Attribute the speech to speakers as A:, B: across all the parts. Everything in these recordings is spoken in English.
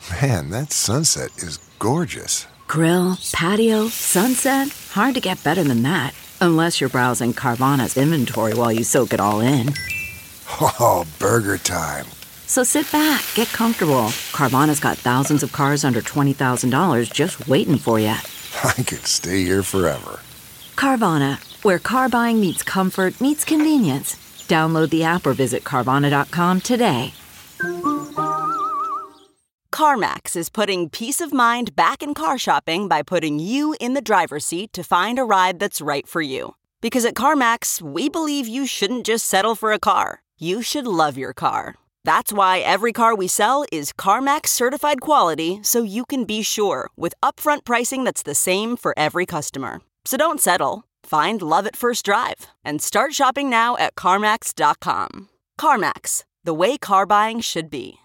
A: Man, that sunset is gorgeous.
B: Grill, patio, sunset. Hard to get better than that. Unless you're browsing Carvana's inventory while you soak it all in.
A: Oh, burger time.
B: So sit back, get comfortable. Carvana's got thousands of cars under $20,000 just waiting for you.
A: I could stay here forever.
B: Carvana, where car buying meets comfort meets convenience. Download the app or visit Carvana.com today.
C: CarMax is putting peace of mind back in car shopping by putting you in the driver's seat to find a ride that's right for you. Because at CarMax, we believe you shouldn't just settle for a car. You should love your car. That's why every car we sell is CarMax certified quality, so you can be sure with upfront pricing that's the same for every customer. So don't settle. Find love at first drive and start shopping now at CarMax.com. CarMax, the way car buying should be.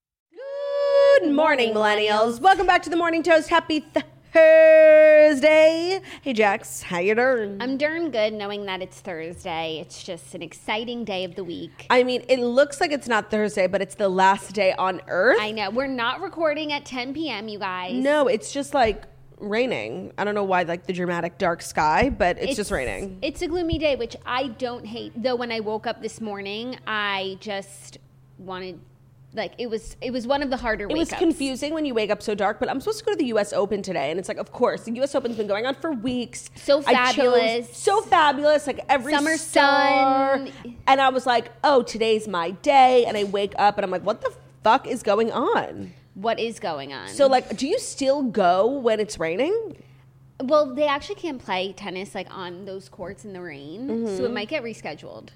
D: Good morning, millennials. Welcome back to the Morning Toast. Happy Thursday. Hey, Jax, how you doing?
E: I'm darn good knowing that it's Thursday. It's just an exciting day of the week.
D: I mean, it looks like it's not Thursday, but it's the last day on Earth.
E: I know. We're not recording at 10 p.m., you guys.
D: No, it's just like raining. I don't know why, like the dramatic dark sky, but it's just raining.
E: It's a gloomy day, which I don't hate. Though when I woke up this morning, I just wanted... Like, it was one of the harder wake-ups.
D: It was confusing when you wake up so dark, but I'm supposed to go to the U.S. Open today, and it's like, of course, the U.S. Open's been going on for weeks.
E: So fabulous.
D: So fabulous, like every
E: summer
D: star.
E: sun.
D: And I was like, oh, today's my day, and I wake up, and I'm like, what the fuck is going on?
E: What is going on?
D: So, like, do you still go when it's raining?
E: Well, they actually can't play tennis, like, on those courts in the rain, so it might get rescheduled.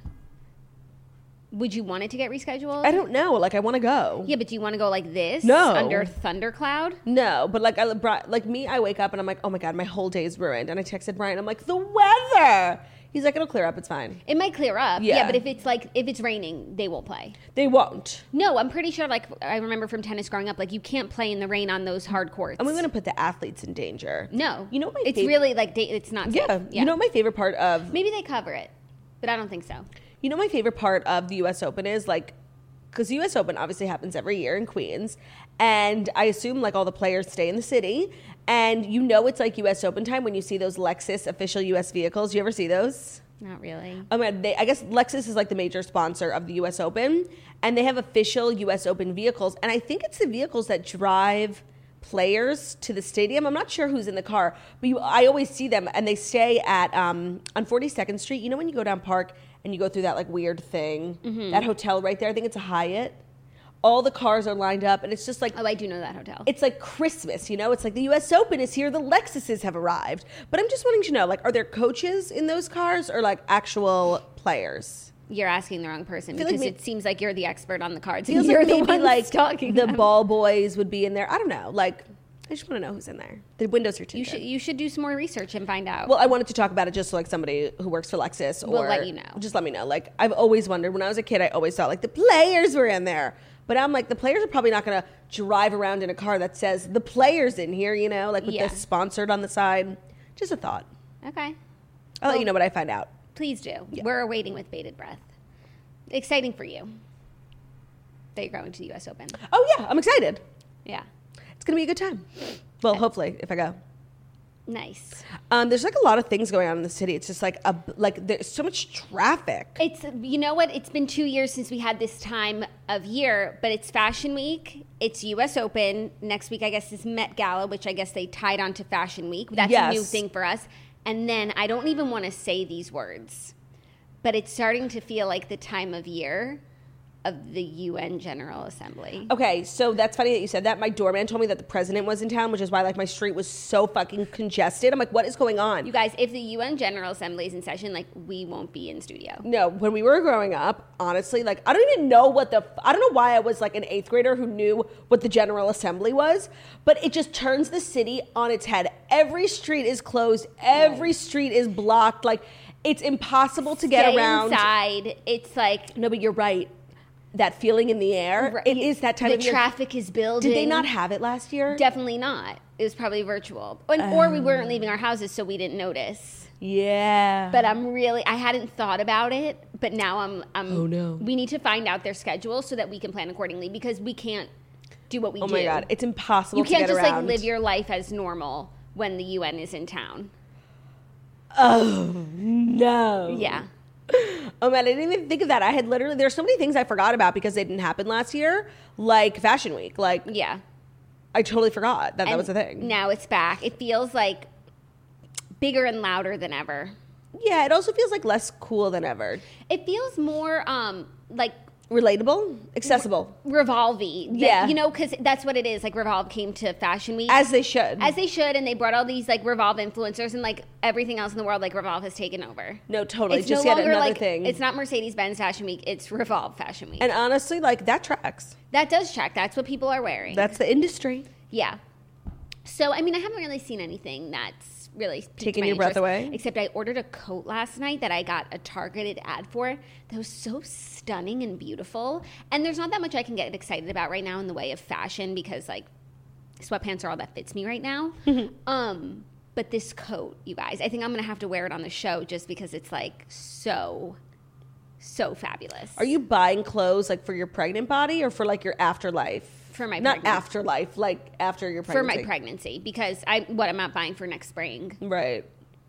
E: Would you want it to get rescheduled?
D: I don't know. Like, I want to go.
E: Yeah, but do you want to go like this?
D: No.
E: Under thundercloud?
D: No, but like, I wake up and I'm like, oh my God, my whole day is ruined. And I texted Brian, I'm like, the weather. He's like, it'll clear up. It's fine.
E: It might clear up.
D: Yeah.
E: But if it's raining, they won't play.
D: They won't.
E: No, I'm pretty sure, like, I remember from tennis growing up, like, you can't play in the rain on those hard courts.
D: And we're going to put the athletes in danger.
E: No.
D: You know what
E: it's really, like, it's not safe.
D: Yeah. You know what my favorite part of...
E: Maybe they cover it, but I don't think so.
D: You know my favorite part of the U.S. Open is, like, because the U.S. Open obviously happens every year in Queens, and I assume, like, all the players stay in the city, and you know it's, like, U.S. Open time when you see those Lexus official U.S. vehicles. You ever see those?
E: Not really.
D: I mean, I guess Lexus is, like, the major sponsor of the U.S. Open, and they have official U.S. Open vehicles, and I think it's the vehicles that drive players to the stadium. I'm not sure who's in the car, but I always see them, and they stay at on 42nd Street. You know when you go down Park and you go through that, like, weird thing, that hotel right there, I think it's a Hyatt. All the cars are lined up, and it's just like...
E: Oh, I do know that hotel.
D: It's like Christmas, you know? It's like the U.S. Open is here, the Lexuses have arrived. But I'm just wanting to know, like, are there coaches in those cars or, like, actual players?
E: You're asking the wrong person because it seems like you're the expert on the cards.
D: Feels
E: And you're
D: like maybe,
E: the one
D: like,
E: talking
D: the ball boys would be in there. I don't know. Like... I just want to know who's in there. The windows are tinted.
E: You should do some more research and find out.
D: Well, I wanted to talk about it just so, like, somebody who works for Lexus
E: will let you know.
D: Just let me know. Like, I've always wondered, when I was a kid, I always thought, like, the players were in there. But I'm like, the players are probably not going to drive around in a car that says the players in here, you know, like with the sponsored on the side. Just a thought.
E: Okay.
D: I'll let you know what I find out.
E: Please do. Yeah. We're awaiting with bated breath. Exciting for you that you're going to the U.S. Open.
D: Oh, yeah. I'm excited.
E: Yeah.
D: It's going to be a good time. Well, hopefully, if I go.
E: Nice.
D: There's like a lot of things going on in the city. It's just like there's so much traffic.
E: It's, you know what? It's been 2 years since we had this time of year, but it's Fashion Week. It's U.S. Open. Next week, I guess, is Met Gala, which I guess they tied onto Fashion Week. That's a new thing for us. And then I don't even want to say these words, but it's starting to feel like the time of year of the UN General Assembly.
D: Okay, so that's funny that you said that. My doorman told me that the president was in town, which is why, like, my street was so fucking congested. I'm like, what is going on?
E: You guys, if the UN General Assembly is in session, like, we won't be in studio.
D: No, when we were growing up, honestly, like, I don't even know I don't know why I was, like, an 8th grader who knew what the General Assembly was, but it just turns the city on its head. Every street is closed. Every street is blocked. Like, it's impossible to get around.
E: Inside. It's like...
D: No, but you're right. That feeling in the air. Right. It is that time of year.
E: The traffic is building.
D: Did they not have it last year?
E: Definitely not. It was probably virtual. Or we weren't leaving our houses, so we didn't notice.
D: Yeah.
E: But I hadn't thought about it, but now I'm
D: oh, no.
E: We need to find out their schedule so that we can plan accordingly because we can't do what we do.
D: Oh my God. It's impossible to
E: You can't
D: get
E: just
D: around.
E: like live your life as normal when the UN is in town.
D: Oh, no.
E: Yeah.
D: Oh man, I didn't even think of that. There's so many things I forgot about because they didn't happen last year, like Fashion Week. Like,
E: Yeah.
D: I totally forgot that was a thing.
E: Now it's back. It feels like bigger and louder than ever.
D: Yeah, it also feels like less cool than ever.
E: It feels more like
D: Relatable, accessible,
E: Revolve-y.
D: Yeah.
E: You know, because that's what it is. Like Revolve came to Fashion Week.
D: as they should.
E: As they should, and they brought all these like Revolve influencers, and like everything else in the world, like Revolve has taken over.
D: No, totally.
E: It's
D: Just
E: no
D: yet
E: longer
D: another
E: like
D: thing.
E: it's not Mercedes-Benz Fashion Week; it's Revolve Fashion Week.
D: And honestly, like that tracks.
E: That does track. That's what people are wearing.
D: That's the industry.
E: Yeah. So I mean, I haven't really seen anything that's really piqued
D: Taking
E: my
D: your breath
E: interest,
D: away?
E: Except I ordered a coat last night that I got a targeted ad for that was so stunning and beautiful. And there's not that much I can get excited about right now in the way of fashion because like sweatpants are all that fits me right now. But this coat, you guys, I think I'm gonna have to wear it on the show just because it's like so fabulous.
D: Are you buying clothes like for your pregnant body or for like your afterlife?
E: For my
D: not
E: pregnancy.
D: afterlife, like after your
E: For
D: pregnancy.
E: my pregnancy because I'm not buying for next spring.
D: Right.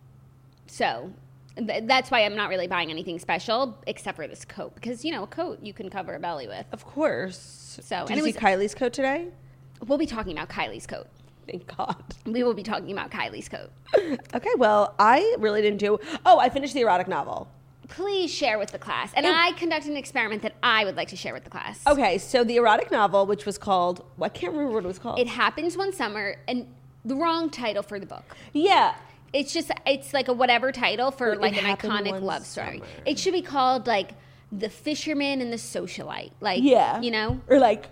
E: So that's why I'm not really buying anything special except for this coat because you know a coat you can cover a belly with.
D: Of course.
E: So
D: Did
E: and
D: you
E: it
D: see
E: was,
D: Kylie's coat today?
E: we'll be talking about Kylie's coat.
D: Thank God.
E: We will be talking about Kylie's coat.
D: Okay, well, I really didn't do. Oh, I finished the erotic novel.
E: Please share with the class. And I conducted an experiment that I would like to share with the class.
D: Okay, so the erotic novel, which was called, I can't remember what it was called.
E: It happens one summer, and the wrong title for the book.
D: Yeah.
E: It's like a whatever title for
D: It
E: like an
D: happened
E: iconic
D: one
E: love story.
D: summer.
E: It should be called like The Fisherman and the Socialite. Like,
D: Yeah.
E: you know?
D: Or like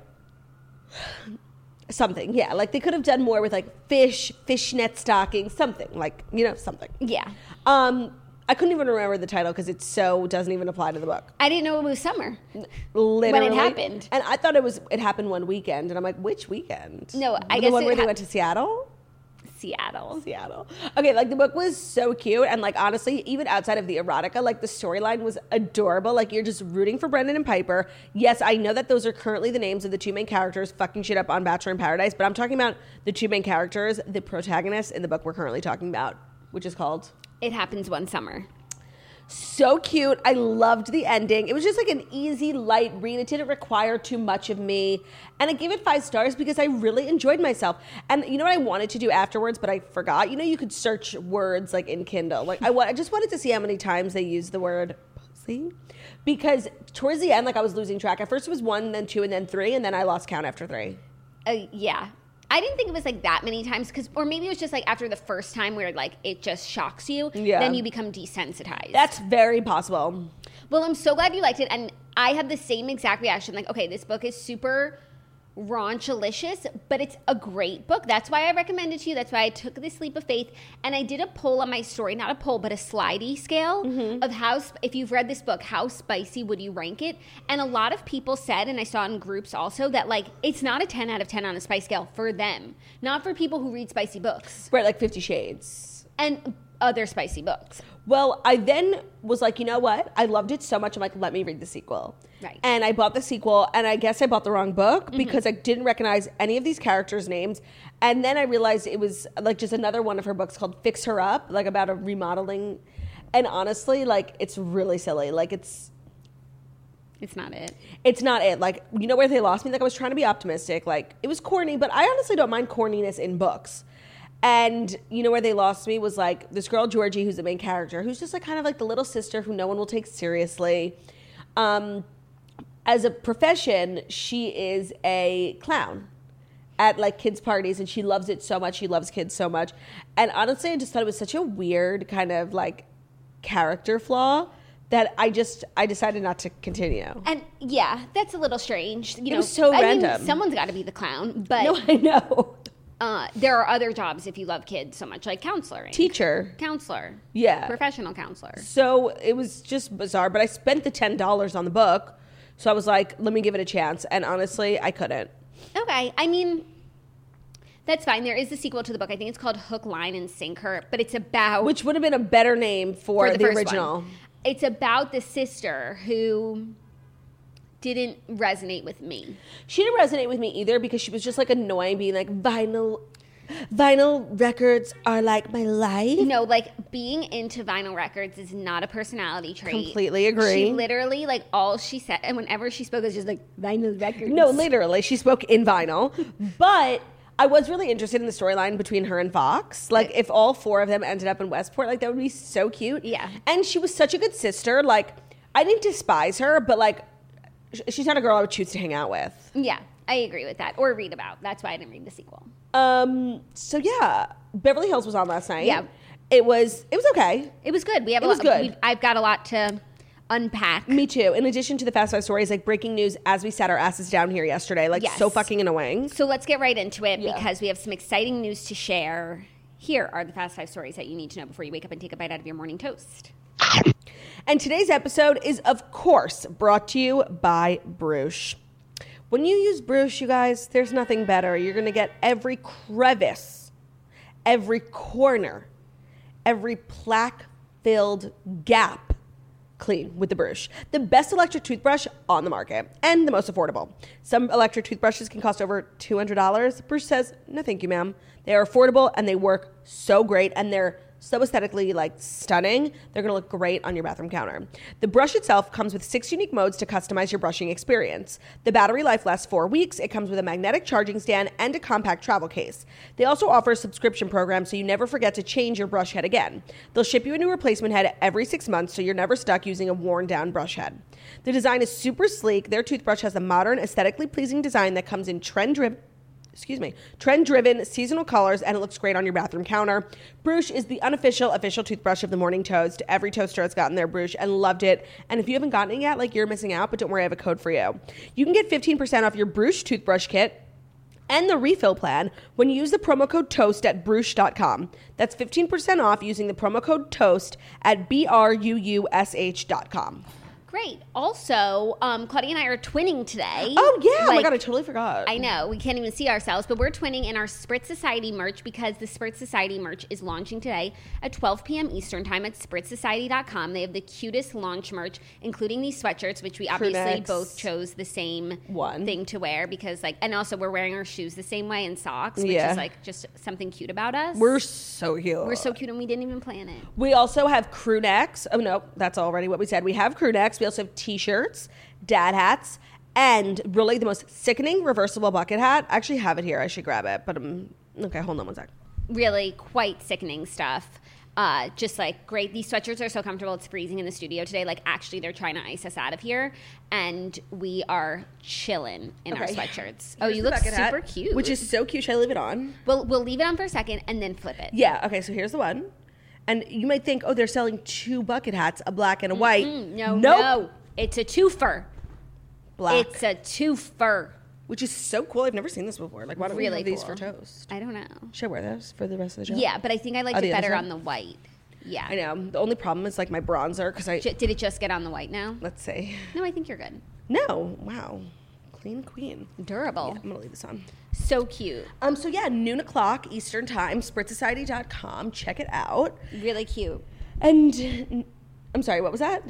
D: something. Yeah, like they could have done more with like fishnet stockings, something. Like, something.
E: Yeah.
D: I couldn't even remember the title because it doesn't even apply to the book.
E: I didn't know it was summer.
D: Literally.
E: When it happened.
D: And I thought it happened one weekend. And I'm like, which weekend?
E: No, I
D: the
E: guess
D: one
E: it
D: where they went to Seattle?
E: Seattle.
D: Okay, like the book was so cute. And like, honestly, even outside of the erotica, like the storyline was adorable. Like you're just rooting for Brendan and Piper. Yes, I know that those are currently the names of the two main characters fucking shit up on Bachelor in Paradise. But I'm talking about the two main characters, the protagonists in the book we're currently talking about, which is called...
E: It happens one summer.
D: So cute. I loved the ending. It was just like an easy, light read. It didn't require too much of me. And I gave it 5 stars because I really enjoyed myself. And you know what I wanted to do afterwards, but I forgot? You could search words like in Kindle. Like I just wanted to see how many times they used the word pussy. Because towards the end, like I was losing track. At first it was 1, then 2, and then 3. And then I lost count after 3.
E: Yeah. I didn't think it was like that many times or maybe it was just like after the first time where like it just shocks you.
D: Yeah.
E: Then you become desensitized.
D: That's very possible.
E: Well, I'm so glad you liked it. And I had the same exact reaction. Like, okay, this book is super raunchalicious, but it's a great book. That's why I recommend it to you. That's why I took this leap of faith. And I did a poll on my story, not a poll, but a slidey scale of how, if you've read this book, how spicy would you rank it? And a lot of people said, and I saw in groups also, that like it's not a 10 out of 10 on a spice scale for them, not for people who read spicy books.
D: Right, like 50 Shades.
E: And other spicy books.
D: Well, I then was like, you know what? I loved it so much. I'm like, let me read the sequel.
E: Right.
D: And I bought the sequel, and I guess I bought the wrong book because I didn't recognize any of these characters' names. And then I realized it was like just another one of her books called Fix Her Up, like about a remodeling. And honestly, like it's really silly. Like it's
E: not it.
D: It's not it. Like, you know where they lost me? Like I was trying to be optimistic. Like it was corny, but I honestly don't mind corniness in books. And you know where they lost me was like this girl, Georgie, who's the main character, who's just like kind of like the little sister who no one will take seriously. As a profession, she is a clown at like kids' parties, and she loves it so much. She loves kids so much. And honestly, I just thought it was such a weird kind of like character flaw that I decided not to continue.
E: And yeah, that's a little strange. You know,
D: was so
E: I
D: random.
E: mean, someone's got to be the clown, but
D: No, I know.
E: there are other jobs if you love kids so much, like counselor,
D: Counselor. Yeah.
E: professional counselor.
D: So it was just bizarre, but I spent the $10 on the book. So I was like, let me give it a chance. And honestly, I couldn't.
E: Okay, I mean, that's fine. There is a sequel to the book. I think it's called Hook, Line, and Sinker, but it's about...
D: Which would have been a better name for the
E: first
D: original.
E: one. It's about the sister who didn't resonate with me.
D: She didn't resonate with me either because she was just like annoying, being like, vinyl records are like my life.
E: No, like being into vinyl records is not a personality trait.
D: Completely agree.
E: She literally, like, all she said, and whenever she spoke, it was just like, vinyl records.
D: No, literally, she spoke in vinyl. But I was really interested in the storyline between her and Fox. Like, if all 4 of them ended up in Westport, like, that would be so cute.
E: Yeah.
D: And she was such a good sister. Like, I didn't despise her, but, like, she's not a girl I would choose to hang out with.
E: Yeah, I agree with that. Or read about. That's why I didn't read the sequel.
D: So yeah, Beverly Hills was on last night.
E: Yeah.
D: It was okay.
E: It was good.
D: It was good.
E: I've got a lot to unpack.
D: Me too. In addition to the Fast 5 stories, like breaking news as we sat our asses down here yesterday, like so fucking annoying.
E: So let's get right into it because we have some exciting news to share. Here are the Fast 5 stories that you need to know before you wake up and take a bite out of your morning toast.
D: And today's episode is, of course, brought to you by Bruges. When you use Bruges, you guys, there's nothing better. You're going to get every crevice, every corner, every plaque-filled gap clean with the Bruges. The best electric toothbrush on the market and the most affordable. Some electric toothbrushes can cost over $200. Bruges says, no thank you, ma'am. They are affordable and they work so great and they're so aesthetically like stunning. They're going to look great on your bathroom counter. The brush itself comes with 6 unique modes to customize your brushing experience. The battery life lasts 4 weeks. It comes with a magnetic charging stand and a compact travel case. They also offer a subscription program so you never forget to change your brush head again. They'll ship you a new replacement head every 6 months so you're never stuck using a worn down brush head. The design is super sleek. Their toothbrush has a modern, aesthetically pleasing design that comes in trend-driven seasonal colors, and it looks great on your bathroom counter. Bruges is the official toothbrush of the morning toast. Every toaster has gotten their Bruges and loved it. And if you haven't gotten it yet, like, you're missing out, but don't worry, I have a code for you. You can get 15% off your Bruges toothbrush kit and the refill plan when you use the promo code TOAST at Bruges.com. That's 15% off using the promo code TOAST at BRUUSH.com.
E: Great. Also, Claudia and I are twinning today.
D: Oh, yeah. Oh, my God, I totally forgot.
E: I know. We can't even see ourselves, but we're twinning in our Spritz Society merch because the Spritz Society merch is launching today at 12 p.m. Eastern time at spritzsociety.com. They have the cutest launch merch, including these sweatshirts, which we obviously both chose the same thing to wear because, like, and also we're wearing our shoes the same way and socks, which is, like, just something cute about us.
D: We're so cute.
E: We're so cute, and we didn't even plan it.
D: We also have crew necks. Oh, no, that's already what we said. We have crew necks. We also have t-shirts, dad hats, and really the most sickening reversible bucket hat. I actually have it here. I should grab it, but okay, hold on one sec.
E: Really quite sickening stuff. Just like great. These sweatshirts are so comfortable. It's freezing in the studio today. Like, actually, they're trying to ice us out of here, and we are chilling in our sweatshirts. Oh, you look super cute.
D: Which is so cute. Should I leave it on?
E: We'll leave it on for a second and then flip it.
D: Yeah. Okay. So here's the one, and you might think, oh, they're selling 2 bucket hats, a black and a white.
E: No. It's a twofer.
D: Black.
E: It's a twofer.
D: Which is so cool. I've never seen this before. Like, why don't we have these for toast?
E: I don't know.
D: Should I wear those for the rest of the show?
E: Yeah, but I think I liked it better on the white. Yeah.
D: I know. The only problem is, like, my bronzer, because
E: Did it just get on the white now?
D: Let's see.
E: No, I think you're good.
D: No. Wow. Clean queen.
E: Durable.
D: Yeah, I'm going to leave this on.
E: So cute.
D: So, yeah, noon o'clock Eastern time, spritzsociety.com. Check it out.
E: Really cute.
D: And, I'm sorry, what was that?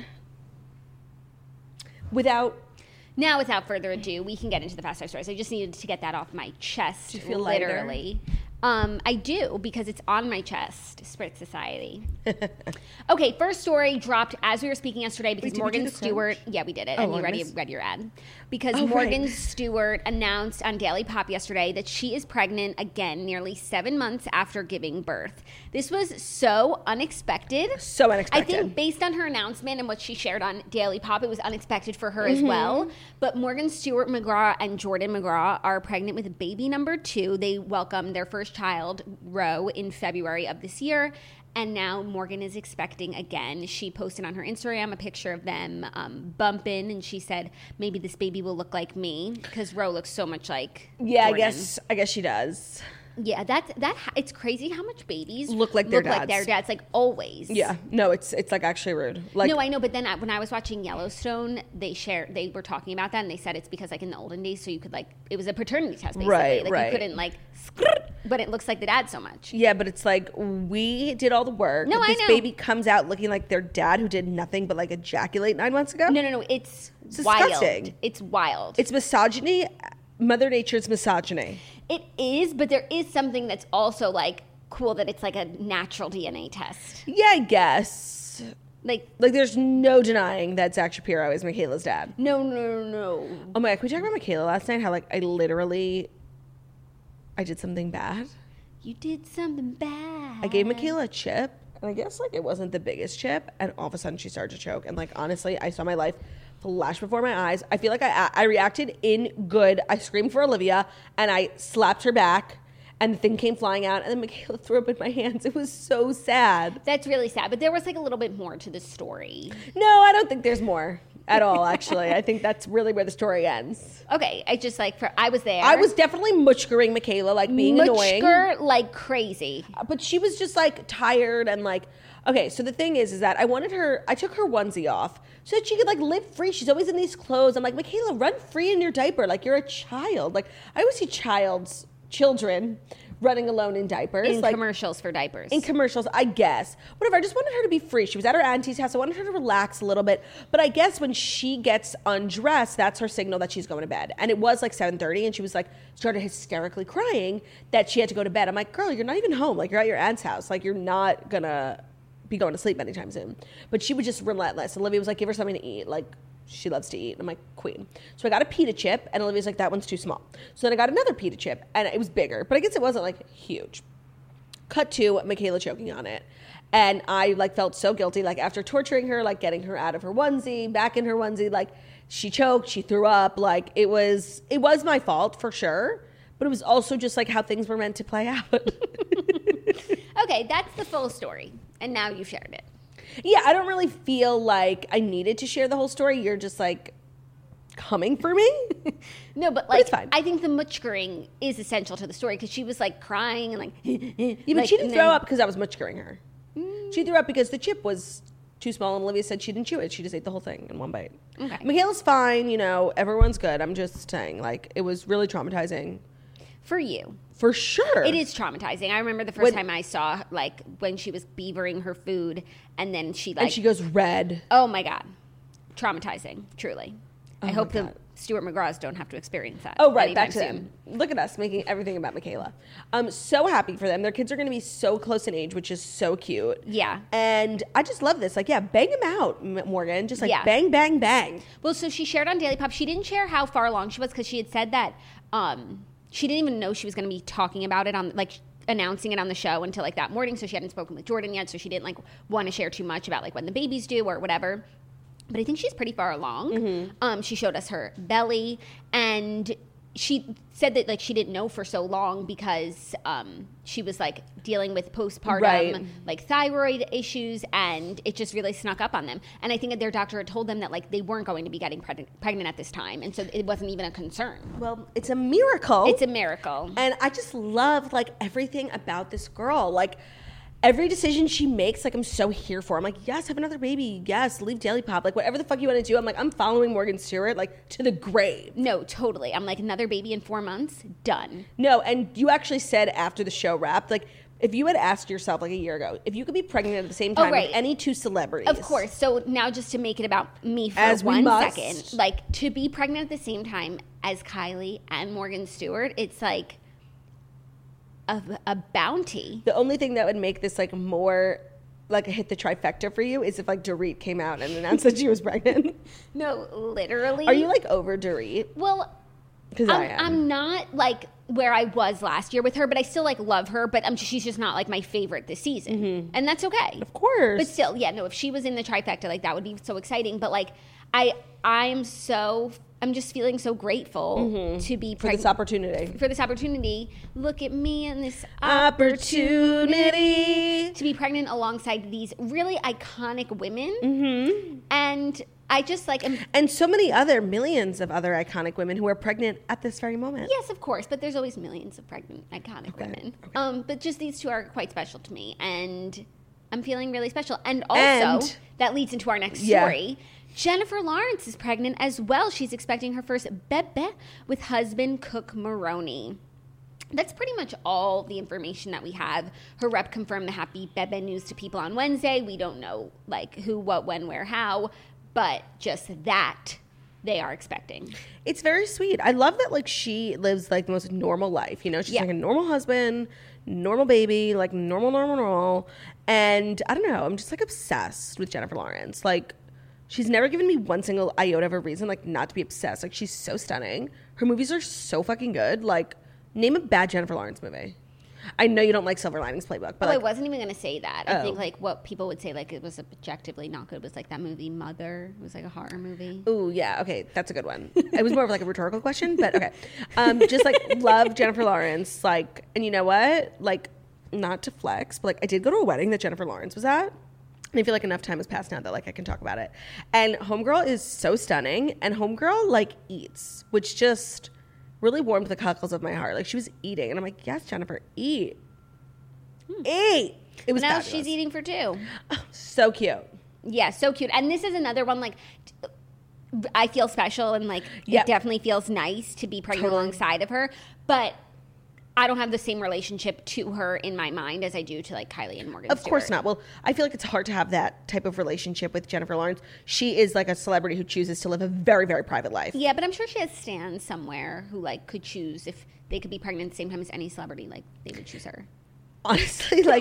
D: Without
E: further ado, we can get into the Fast 5 stories. I just needed to get that off my chest.
D: Do you feel
E: literally? I do, because it's on my chest, Spritz Society. Okay, first story dropped as we were speaking yesterday because Morgan Stewart... Yeah, we did it, and you read your ad. Because Morgan Stewart announced on Daily Pop yesterday that she is pregnant again nearly 7 months after giving birth. This was so unexpected.
D: So unexpected.
E: I think based on her announcement and what she shared on Daily Pop, it was unexpected for her as well. But Morgan Stewart McGraw and Jordan McGraw are pregnant with baby number 2. They welcomed their first child, Roe, in February of this year. And now Morgan is expecting again. She posted on her Instagram a picture of them bumping, and she said, maybe this baby will look like me, because Roe looks so much like Jordan.
D: I guess she does.
E: Yeah, it's crazy how much babies
D: look like their dads.
E: Like, always.
D: Yeah, no, it's like actually rude. Like,
E: no, I know, but then when I was watching Yellowstone, they were talking about that, and they said it's because, like, in the olden days, so you could, like, it was a paternity test, basically.
D: Right.
E: You couldn't, like, But it looks like the dad so much.
D: Yeah, but it's like, we did all the work.
E: No, I know.
D: This baby comes out looking like their dad who did nothing but like ejaculate 9 months ago.
E: No. It's
D: disgusting.
E: Wild. It's wild.
D: It's misogyny. Mother Nature's misogyny.
E: It is, but there is something that's also like cool that it's like a natural DNA test.
D: Yeah, I guess. Like there's no denying that Zach Shapiro is Michaela's dad.
E: No.
D: Oh my God, can we talk about Michaela last night? How like I did something bad.
E: You did something bad.
D: I gave Michaela a chip, and I guess like it wasn't the biggest chip, and all of a sudden she started to choke. And like honestly, I saw my life flash before my eyes. I feel like I reacted in good. I screamed for Olivia, and I slapped her back. And the thing came flying out, and then Michaela threw up in my hands. It was so sad.
E: That's really sad. But there was like a little bit more to the story.
D: No, I don't think there's more at all, actually. I think that's really where the story ends.
E: Okay. I just like, I was there.
D: I was definitely mutchkering Michaela, like being annoying.
E: Mutchker like crazy.
D: But she was just like tired and like, okay, so the thing is that I took her onesie off so that she could like live free. She's always in these clothes. I'm like, Michaela, run free in your diaper. Like you're a child. Like I always see children running alone in diapers.
E: In
D: like,
E: commercials for diapers.
D: In commercials, I guess. Whatever, I just wanted her to be free. She was at her auntie's house. I wanted her to relax a little bit. But I guess when she gets undressed, that's her signal that she's going to bed. And it was like 7:30, and she was like, started hysterically crying that she had to go to bed. I'm like, girl, you're not even home. Like, you're at your aunt's house. Like, you're not going to be going to sleep anytime soon. But she was just relentless. And Olivia was like, give her something to eat. Like, she loves to eat. I'm like, queen. So I got a pita chip, and Olivia's like, that one's too small. So then I got another pita chip, and it was bigger, but I guess it wasn't like huge. Cut to Michaela choking on it. And I like felt so guilty, like after torturing her, like getting her out of her onesie, back in her onesie, like she choked, she threw up. Like it was my fault for sure, but it was also just like how things were meant to play out.
E: Okay, that's the full story. And now you've shared it.
D: Yeah, I don't really feel like I needed to share the whole story. You're just like coming for me.
E: No, but like,
D: it's fine.
E: I think the mutchkering is essential to the story because she was like crying and like.
D: Yeah, but she didn't throw up because I was mutchkering her. She threw up because the chip was too small, and Olivia said she didn't chew it. She just ate the whole thing in one bite.
E: Okay.
D: Michaela's fine. Everyone's good. I'm just saying, like, it was really traumatizing.
E: For you.
D: For sure.
E: It is traumatizing. I remember the first time I saw, like, when she was beavering her food, and then she, like...
D: And she goes red.
E: Oh, my God. Traumatizing, truly. I hope
D: God.
E: the Stuart McGraws don't have to experience that.
D: Oh, right. Back to
E: soon.
D: them. Look at us making everything about Michaela. I'm so happy for them. Their kids are going to be so close in age, which is so cute.
E: Yeah.
D: And I just love this. Like, yeah, bang them out, Morgan. Just like bang, bang, bang.
E: Well, so she shared on Daily Pop. She didn't share how far along she was because she had said that she didn't even know she was going to be talking about it on, like, announcing it on the show until, like, that morning. So she hadn't spoken with Jordan yet. So she didn't, like, want to share too much about, like, when the baby's due or whatever. But I think she's pretty far along. Mm-hmm. She showed us her belly, and she said that, like, she didn't know for so long because she was, like, dealing with postpartum, like, thyroid issues, and it just really snuck up on them. And I think that their doctor had told them that, like, they weren't going to be getting pregnant at this time, and so it wasn't even a concern.
D: Well, it's a miracle.
E: It's a miracle.
D: And I just love, like, everything about this girl. Like, every decision she makes, like, I'm so here for. I'm like, yes, have another baby. Yes, leave Daily Pop. Like, whatever the fuck you want to do. I'm like, I'm following Morgan Stewart, like, to the grave.
E: No, totally. I'm like, another baby in 4 months? Done.
D: No, and you actually said after the show wrapped, like, if you had asked yourself, like, a year ago, if you could be pregnant at the same time with any two celebrities.
E: Of course. So now just to make it about me for
D: as
E: 1 second. Like, to be pregnant at the same time as Kylie and Morgan Stewart, it's like... A bounty.
D: The only thing that would make this like more like a hit the trifecta for you is if like Dorit came out and announced that she was pregnant.
E: No, literally.
D: Are you like over Dorit?
E: Well,
D: because I am.
E: I'm not like where I was last year with her, but I still like love her. But she's just not like my favorite this season, and that's okay.
D: Of course.
E: But still, yeah, no. If she was in the trifecta, like that would be so exciting. But like, I'm just feeling so grateful to be pregnant.
D: For this opportunity.
E: Look at me and this
D: opportunity.
E: To be pregnant alongside these really iconic women. Mm-hmm. And I just like...
D: and so many millions of other iconic women who are pregnant at this very moment.
E: Yes, of course. But there's always millions of pregnant iconic women. Okay. But just these two are quite special to me. And I'm feeling really special. And also, that leads into our next story. Jennifer Lawrence is pregnant as well. She's expecting her first bebe with husband Cook Maroney. That's pretty much all the information that we have. Her rep confirmed the happy Bebe news to people on Wednesday. We don't know, like, who, what, when, where, how, but just that they are expecting.
D: It's very sweet. I love that, like, she lives, like, the most normal life, you know? She's, like, a normal husband, normal baby, like, normal. And I don't know. I'm just, like, obsessed with Jennifer Lawrence. Like, she's never given me one single iota of a reason, like, not to be obsessed. Like, she's so stunning. Her movies are so fucking good. Like, name a bad Jennifer Lawrence movie. I know you don't like Silver Linings Playbook, but
E: I wasn't even going to say that. I think, like, what people would say, like, it was objectively not good was, like, that movie Mother. It was, like, a horror movie.
D: Ooh, yeah. Okay, that's a good one. It was more of, like, a rhetorical question, but okay. Just, like, love Jennifer Lawrence. Like, and you know what? Like, not to flex, but, like, I did go to a wedding that Jennifer Lawrence was at. And I feel like enough time has passed now that, like, I can talk about it. And Homegirl is so stunning. And Homegirl, like, eats, which just really warmed the cockles of my heart. Like, she was eating. And I'm like, yes, Jennifer, eat. Eat. It was
E: now
D: fabulous.
E: She's eating for two.
D: Oh, so cute.
E: Yeah, so cute. And this is another one, like, I feel special and, like,
D: Yep.
E: it definitely feels nice to be pregnant alongside of her. But I don't have the same relationship to her in my mind as I do to, like, Kylie and Morgan
D: Of
E: Stewart.
D: course not. Well, I feel like it's hard to have that type of relationship with Jennifer Lawrence. She is like a celebrity who chooses to live a very, very private life.
E: Yeah, but I'm sure she has stans somewhere who, like, could choose if they could be pregnant at the same time as any celebrity, like, they would choose her.
D: Honestly, like,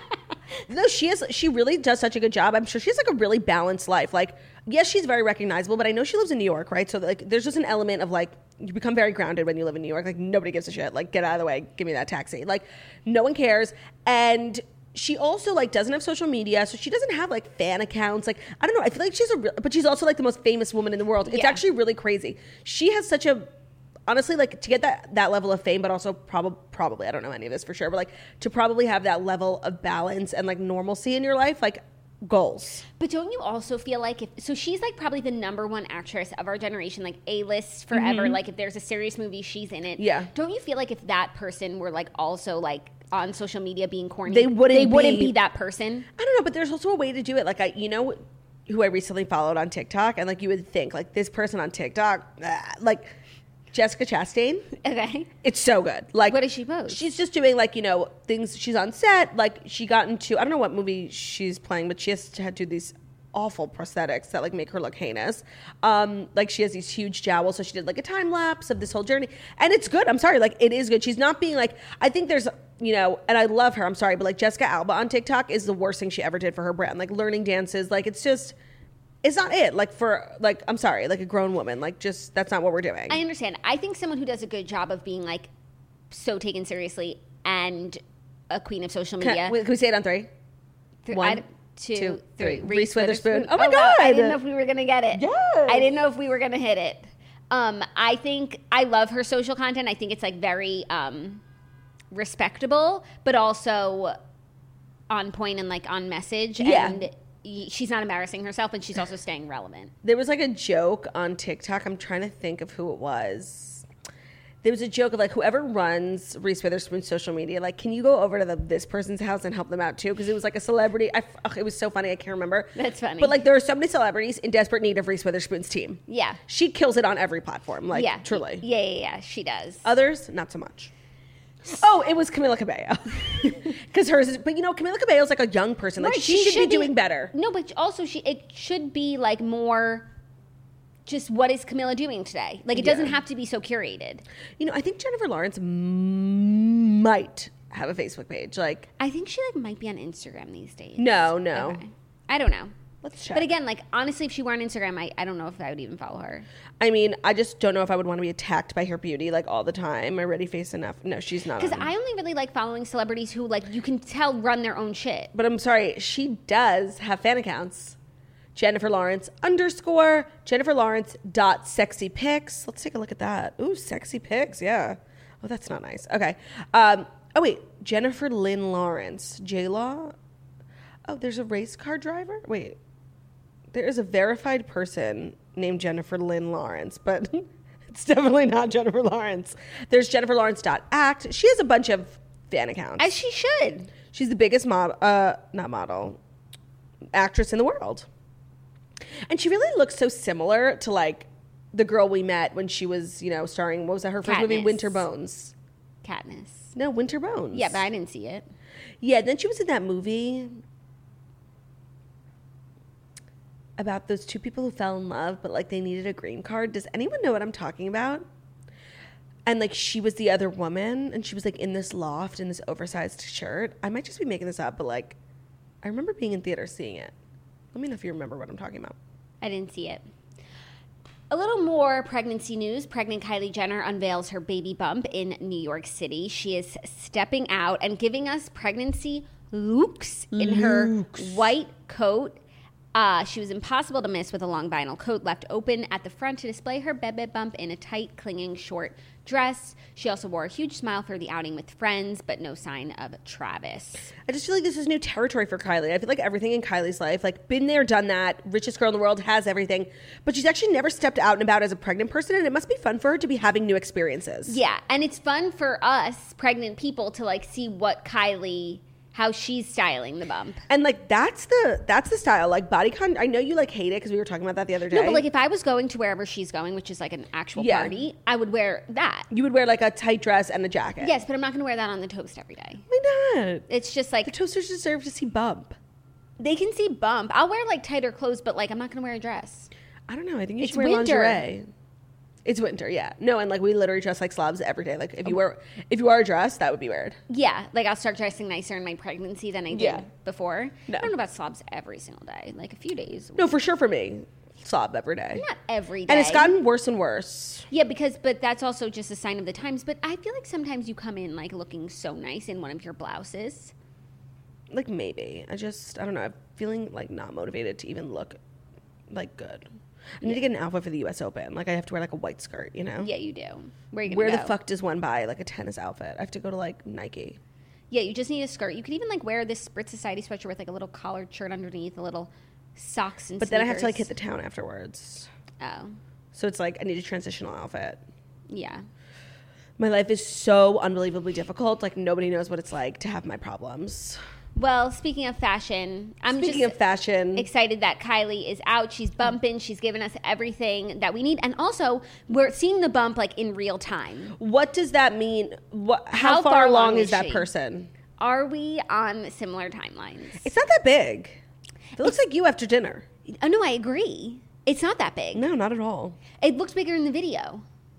D: no, she really does such a good job. I'm sure she has, like, a really balanced life. Like, yes, she's very recognizable, but I know she lives in New York, right? So, like, there's just an element of, like, you become very grounded when you live in New York. Like, nobody gives a shit. Like, get out of the way. Give me that taxi. Like, no one cares. And she also, like, doesn't have social media, so she doesn't have, like, fan accounts. Like, I don't know. I feel like but she's also, like, the most famous woman in the world. It's actually really crazy. She has such a, honestly, like, to get that level of fame, but also probably, I don't know any of this for sure, but, like, to probably have that level of balance and, like, normalcy in your life, like, goals.
E: But don't you also feel like so she's, like, probably the number one actress of our generation, like, A-list forever. Like, if there's a serious movie, she's in it.
D: Yeah.
E: Don't you feel like if that person were, like, also, like, on social media being corny,
D: They wouldn't
E: be that person?
D: I don't know, but there's also a way to do it. Like, you know who I recently followed on TikTok, and, like, you would think, like, this person on TikTok, like, Jessica Chastain.
E: Okay.
D: It's so good. Like,
E: what does she post?
D: She's just doing, like, you know, things. She's on set. Like, she got into, I don't know what movie she's playing, but she has to do these awful prosthetics that, like, make her look heinous. Like, she has these huge jowls, so she did, like, a time lapse of this whole journey, and it's good. I'm sorry, like, it is good. She's not being, like, I think there's, you know, and I love her. I'm sorry, but, like, Jessica Alba on TikTok is the worst thing she ever did for her brand. Like, learning dances, like, it's just, it's not it. Like, for, like, I'm sorry, like, a grown woman, like, just, that's not what we're doing.
E: I understand. I think someone who does a good job of being, like, so taken seriously and a queen of social media.
D: Can we say it on three?
E: One, two, three.
D: Reese Witherspoon. Oh
E: my
D: my God.
E: I didn't know if we were going to get it.
D: Yes.
E: I didn't know if we were going to hit it. I think I love her social content. I think it's, like, very respectable, but also on point and, like, on message.
D: Yeah.
E: And she's not embarrassing herself, and she's also staying relevant.
D: There was, like, a joke on TikTok. I'm trying to think of who it was. There was a joke of, like, whoever runs Reese Witherspoon's social media, like, can you go over to this person's house and help them out too? Because it was, like, a celebrity. It was so funny. I can't remember.
E: That's funny.
D: But, like, there are so many celebrities in desperate need of Reese Witherspoon's team.
E: Yeah.
D: She kills it on every platform. Like, truly.
E: Yeah, she does.
D: Others, not so much. Oh, it was Camila Cabello. Because hers is, but, you know, Camila Cabello's, like, a young person. Like,
E: Right,
D: she should be doing better.
E: No, but also it should be, like, more just what is Camila doing today? Like, it doesn't have to be so curated.
D: You know, I think Jennifer Lawrence might have a Facebook page. Like,
E: I think she, like, might be on Instagram these days.
D: No.
E: Okay. I don't know.
D: Let's check.
E: But again, like, honestly, if she were on Instagram, I don't know if I would even follow her.
D: I mean, I just don't know if I would want to be attacked by her beauty, like, all the time. I already face enough. No, she's not.
E: Because I only really like following celebrities who, like, you can tell run their own shit.
D: But I'm sorry, she does have fan accounts. Jennifer Lawrence _ Jennifer Lawrence.sexypics. Let's take a look at that. Ooh, sexy pics. Yeah. Oh, that's not nice. Okay. Oh, wait. Jennifer Lynn Lawrence. J-Law. Oh, there's a race car driver? Wait. There is a verified person named Jennifer Lynn Lawrence, but it's definitely not Jennifer Lawrence. There's Jennifer Lawrence.act. She has a bunch of fan accounts.
E: As she should.
D: She's the biggest actress in the world. And she really looks so similar to, like, the girl we met when she was, you know, starring, what was that, her first movie,
E: Katniss.
D: Winter Bones.
E: Katniss.
D: No, Winter Bones.
E: Yeah, but I didn't see it.
D: Yeah, then she was in that movie about those two people who fell in love, but like they needed a green card. Does anyone know what I'm talking about? And like she was the other woman, and she was like in this loft in this oversized shirt. I might just be making this up, but like I remember being in theater seeing it. Let me know if you remember what I'm talking about.
E: I didn't see it. A little more pregnancy news. Pregnant Kylie Jenner unveils her baby bump in New York City. She is stepping out and giving us pregnancy looks in her white coat. She was impossible to miss with a long vinyl coat left open at the front to display her bebe bump in a tight, clinging short dress. She also wore a huge smile for the outing with friends, but no sign of Travis.
D: I just feel like this is new territory for Kylie. I feel like everything in Kylie's life, like been there, done that, richest girl in the world, has everything. But she's actually never stepped out and about as a pregnant person, and it must be fun for her to be having new experiences.
E: Yeah, and it's fun for us, pregnant people, to like see what Kylie... how she's styling the bump.
D: And like that's the style. Like bodycon, I know you like hate it because we were talking about that the other day.
E: No, but like if I was going to wherever she's going, which is like an actual party, I would wear that.
D: You would wear like a tight dress and a jacket.
E: Yes, but I'm not going to wear that on the toast every day.
D: Why not?
E: It's just like
D: the toasters deserve to see bump.
E: They can see bump. I'll wear like tighter clothes, but like I'm not going to wear a dress.
D: I don't know. I think you should wear lingerie. It's winter, yeah. No, and like we literally dress like slobs every day. Like if you wear a dress, that would be weird.
E: Yeah, like I'll start dressing nicer in my pregnancy than I did before. No. I don't know about slobs every single day. Like a few days.
D: No, for sure for me. Slob every day.
E: Not every day.
D: And it's gotten worse and worse.
E: Yeah, but that's also just a sign of the times. But I feel like sometimes you come in like looking so nice in one of your blouses.
D: Like maybe. I don't know. I'm feeling like not motivated to even look like good. I need to get an outfit for the U.S. Open. Like, I have to wear, like, a white skirt, you know?
E: Yeah, you do. Where are you going to
D: Where the fuck does one buy, like, a tennis outfit? I have to go to, like, Nike.
E: Yeah, you just need a skirt. You could even, like, wear this Spritz Society sweatshirt with, like, a little collared shirt underneath, a little socks and
D: But
E: sneakers.
D: then I have to, like, hit the town afterwards.
E: Oh.
D: So it's, like, I need a transitional outfit.
E: Yeah.
D: My life is so unbelievably difficult. Like, nobody knows what it's like to have my problems.
E: Well, speaking of fashion, I'm excited that Kylie is out. She's bumping. She's given us everything that we need. And also, we're seeing the bump, like, in real time.
D: What does that mean? How far along is that person?
E: Are we on similar timelines?
D: It's not that big. It looks like you after dinner.
E: Oh, no, I agree. It's not that big.
D: No, not at all.
E: It looks bigger in the video.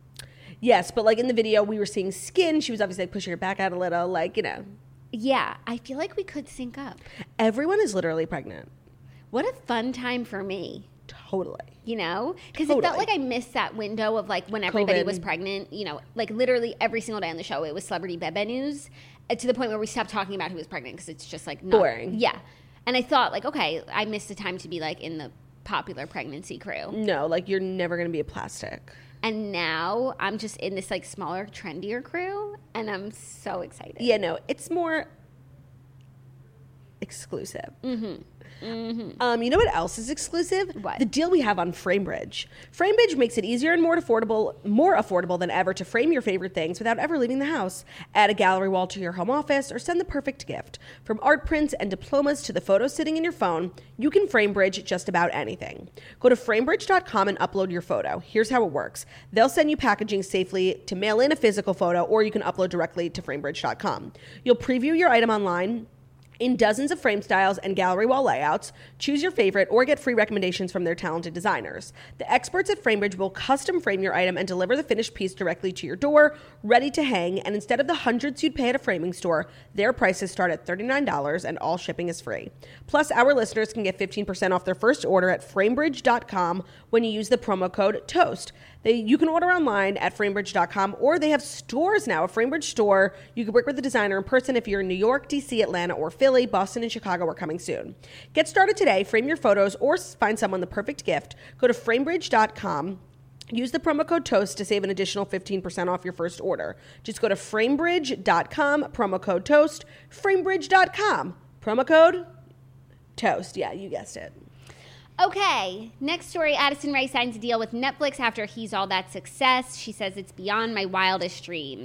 D: Yes, but, like, in the video, we were seeing skin. She was obviously, like, pushing her back out a little, like, you know.
E: Yeah, I feel like we could sync up.
D: Everyone is literally pregnant.
E: What a fun time for me.
D: Totally.
E: You know? Because it felt like I missed that window of like when everybody was pregnant, you know, like literally every single day on the show, it was celebrity bebe news to the point where we stopped talking about who was pregnant because it's just like not,
D: boring.
E: Yeah. And I thought like, okay, I missed the time to be like in the popular pregnancy crew.
D: No, like you're never going to be a plastic.
E: And now I'm just in this like smaller, trendier crew, and I'm so excited.
D: Yeah, no, it's more exclusive. Mm-hmm. Mm-hmm. You know what else is exclusive?
E: What?
D: The deal we have on FrameBridge. FrameBridge makes it easier and more affordable than ever to frame your favorite things without ever leaving the house. Add a gallery wall to your home office or send the perfect gift. From art prints and diplomas to the photos sitting in your phone, you can FrameBridge just about anything. Go to framebridge.com and upload your photo. Here's how it works. They'll send you packaging safely to mail in a physical photo, or you can upload directly to framebridge.com. You'll preview your item online in dozens of frame styles and gallery wall layouts. Choose your favorite or get free recommendations from their talented designers. The experts at FrameBridge will custom frame your item and deliver the finished piece directly to your door, ready to hang. And instead of the hundreds you'd pay at a framing store, their prices start at $39 and all shipping is free. Plus, our listeners can get 15% off their first order at framebridge.com when you use the promo code TOAST. You can order online at framebridge.com, or they have stores now, a FrameBridge store. You can work with the designer in person if you're in New York, DC, Atlanta, or Philly. Boston and Chicago are coming soon. Get started today. Frame your photos or find someone the perfect gift. Go to framebridge.com. Use the promo code TOAST to save an additional 15% off your first order. Just go to framebridge.com, promo code TOAST, framebridge.com, promo code TOAST. Yeah, you guessed it.
E: Okay, next story. Addison Rae signs a deal with Netflix after He's All That Success. She says it's beyond my wildest dreams.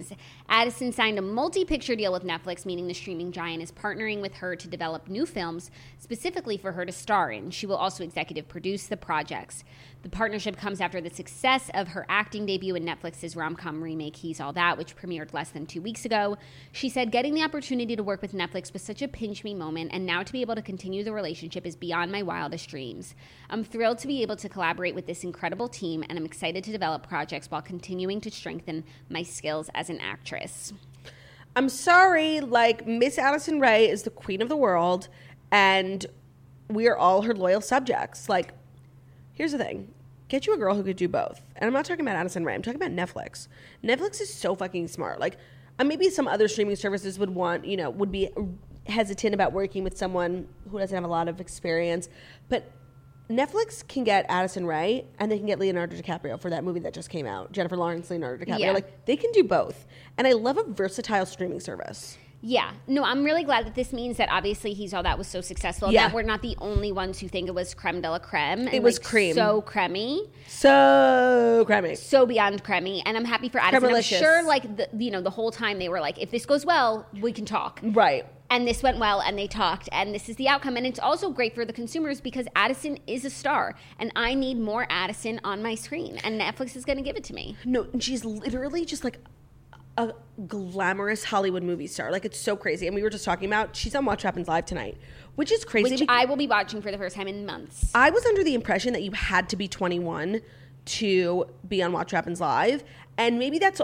E: Addison signed a multi-picture deal with Netflix, meaning the streaming giant is partnering with her to develop new films specifically for her to star in. She will also executive produce the projects. The partnership comes after the success of her acting debut in Netflix's rom-com remake He's All That, which premiered less than 2 weeks ago. She said, getting the opportunity to work with Netflix was such a pinch-me moment, and now to be able to continue the relationship is beyond my wildest dreams. I'm thrilled to be able to collaborate with this incredible team, and I'm excited to develop projects while continuing to strengthen my skills as an actress.
D: I'm sorry, like, Miss Addison Rae is the queen of the world, and we are all her loyal subjects. Like, here's the thing. Get you a girl who could do both. And I'm not talking about Addison Rae. I'm talking about Netflix. Netflix is so fucking smart. Like, maybe some other streaming services would want, would be hesitant about working with someone who doesn't have a lot of experience. But Netflix can get Addison Rae and they can get Leonardo DiCaprio for that movie that just came out. Jennifer Lawrence, Leonardo DiCaprio.
E: Yeah.
D: Like, they can do both. And I love a versatile streaming service.
E: Yeah. No, I'm really glad that this means that obviously He's All That was so successful.
D: Yeah.
E: That we're not the only ones who think it was creme de la creme. And
D: It was cream.
E: So creamy.
D: So creamy.
E: So beyond creamy. And I'm happy for Addison. I'm
D: Cremalicious.
E: sure like the whole time they were like, if this goes well, we can talk.
D: Right.
E: And this went well and they talked and this is the outcome. And it's also great for the consumers because Addison is a star and I need more Addison on my screen and Netflix is going to give it to me.
D: No, she's literally just like a glamorous Hollywood movie star. Like, it's so crazy. And we were just talking about, she's on Watch What Happens Live tonight, which is crazy.
E: Which I will be watching for the first time in months.
D: I was under the impression that you had to be 21 to be on Watch What Happens Live. And maybe that's